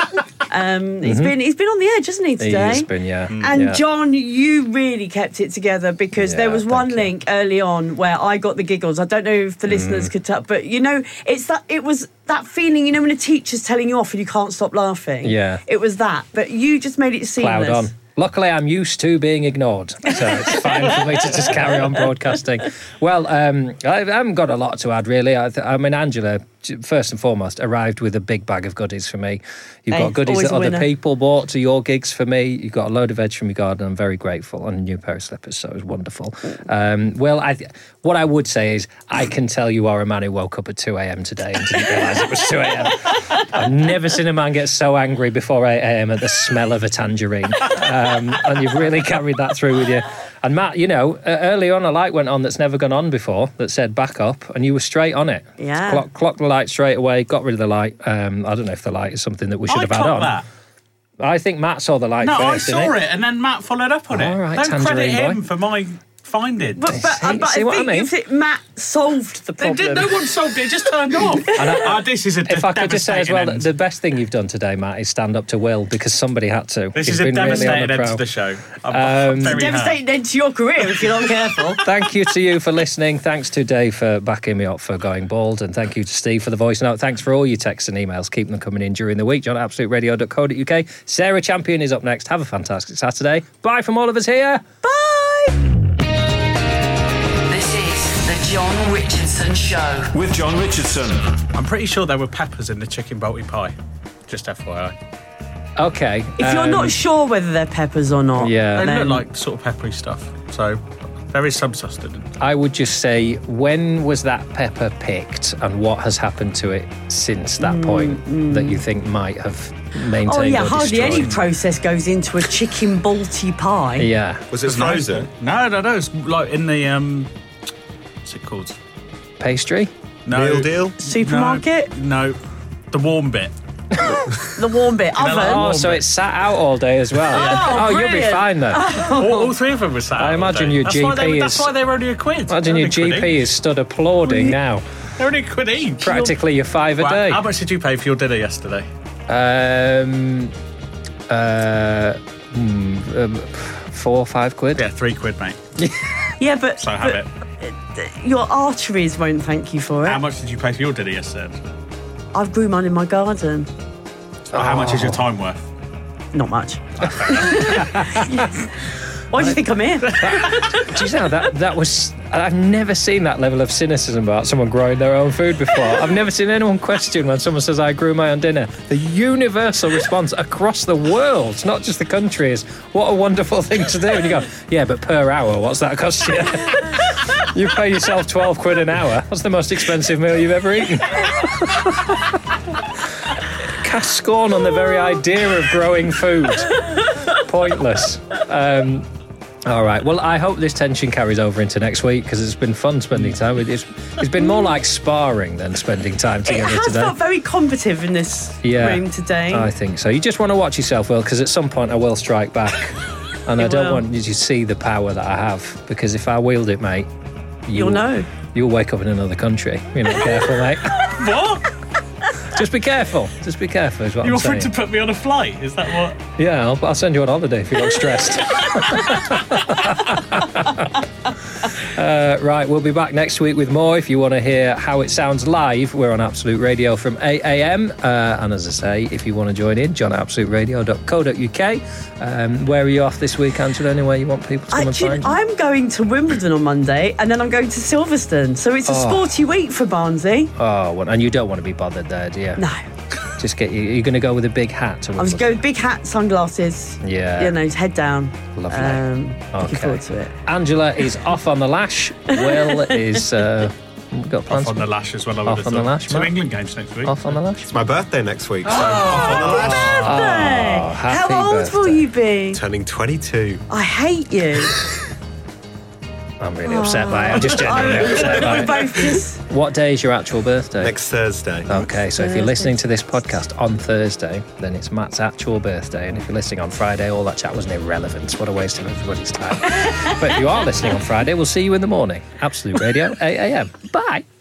um, he's been he's been on the edge, hasn't he, He today? has been, yeah. And yeah. John, you really kept it together because there Yeah, was one thank you. link early on where I got the giggles. I don't know if the Mm. listeners could tell, but you know, it's that it was that feeling, you know, when a teacher's telling you off and you can't stop laughing. Yeah. It was that, but you just made it seamless. Cloud on. Luckily, I'm used to being ignored, so it's fine for me to just carry on broadcasting. Well, um, I haven't got a lot to add, really. I, th- I mean, Angela, first and foremost, arrived with a big bag of goodies for me. You've Hey, got goodies always that a other winner. people bought to your gigs for me. You've got a load of veg from your garden. I'm very grateful, and a new pair of slippers, so it was wonderful. Um, well, I, what I would say is, I can tell you are a man who woke up at two a.m. today and didn't realise it was two a.m. I've never seen a man get so angry before eight a.m. at the smell of a tangerine. Um, and you've really carried that through with you. And Matt, you know, uh, early on a light went on that's never gone on before that said back up, and you were straight on it. Yeah. Clock, clocked the light straight away, got rid of the light. Um, I don't know if the light is something that we should I have had clocked on. that. I think Matt saw the light No, I first, saw didn't it, and then Matt followed up on it. All right, Don't credit tangerine boy. him for my findings. But, but, See- but see I what I think mean? if it, Matt solved the They problem. did, no one solved it, it just turned off. And I- Ah, this is a If I could just say as well, devastating that end. the best thing you've done today, Matt, is stand up to Will because somebody had to. This He's is a been really on devastating the end prowl. to the show. I'm Um, very hurt. Devastating end to your career if you're not careful. Thank you to you for listening. Thanks to Dave for backing me up for going bald. And thank you to Steve for the voice note. Thanks for all your texts and emails. Keep them coming in during the week. John at absolute radio dot co dot uk. Sarah Champion is up next. Have a fantastic Saturday. Bye from all of us here. Bye. This is the John Richardson Show. With John Richardson. I'm pretty sure there were peppers in the chicken balti pie. Just F Y I. Okay. If you're um, not sure whether they're peppers or not, Yeah. They then look like sort of peppery stuff. So there is some sustenance. I would just say, when was that pepper picked and what has happened to it since that point that you think might have maintained oh yeah, or hardly any destroyed? process goes into a chicken balti pie. Yeah. Was it frozen? No, no, no. It's like in the um, what's it called? Pastry? No. Meal deal? Supermarket? No, no. The warm bit. The warm bit, You know, oven. like Oh, warm so bit. it's sat out all day as well. Oh, oh you'll be brilliant. fine then. all, all three of them were sat I out all imagine day. your that's G P why they, is- That's why they're only a quid. Imagine They're your only a quid G P each. is stood applauding now. They're only a quid each. Practically your five a Well, day. How much did you pay for your dinner yesterday? Um, uh, hmm, um, four or five quid. Yeah, three quid, mate. Yeah, but, So have but it. your arteries won't thank you for it. How much did you pay for your dinner yesterday? I've grew mine in my garden. Or how much is your time worth? Not much. Why do you think I'm here? Do you know that that was? I've never seen that level of cynicism about someone growing their own food before. I've never seen anyone question when someone says, "I grew my own dinner." The universal response across the world, not just the country, is, "What a wonderful thing to do!" And you go, "Yeah, but per hour, what's that cost you?" You pay yourself twelve quid an hour. That's the most expensive meal you've ever eaten. Cast scorn on the very idea of growing food. Pointless. Um, all right. Well, I hope this tension carries over into next week because it's been fun spending time with It's It's been more like sparring than spending time It together has today. felt very combative in this Yeah, room today. I think so. You just want to watch yourself, Will, because at some point I will strike back. And You I don't will. want you to see the power that I have, because if I wield it, mate, You'll know. You'll wake up in another country. You're not careful, mate. What? Just be careful. Just be careful is what You're I'm offering saying. to put me on a flight? Is that what? Yeah, I'll, I'll send you on holiday if you look stressed. uh, right, we'll be back next week with more. If you want to hear how it sounds live, we're on Absolute Radio from eight a.m. Uh, and as I say, if you want to join in, john at absolute radio dot co dot uk. Um, where are you off this week, Angela? Anywhere you want people to come and Actually, find you? I'm going to Wimbledon on Monday, and then I'm going to Silverstone. So it's a Oh. sporty week for Barnsley. Oh, well, and you don't want to be bothered there, do you? No. Just get you. You're going to go with a big hat to I was going big hat, sunglasses. Yeah. You know, head down. Lovely. Um, Okay. Looking forward to it. Angela is off on the lash. Will is uh, we've got plans Off on for- the lash as well. I would Off have on the thought. lash, Two Matt? England games next week. Off on the lash. It's my birthday next week, so off on the lash. Birthday. Oh, happy How old birthday. will you be? Turning twenty-two. I hate you. I'm really upset by it. I'm just genuinely upset by We're it. both just. What day is your actual birthday? Next Thursday. Okay, so if you're listening to this podcast on Thursday, then it's Matt's actual birthday. And if you're listening on Friday, all that chat was irrelevant. What a waste of everybody's time. But if you are listening on Friday, we'll see you in the morning. Absolute Radio, eight a.m. Bye.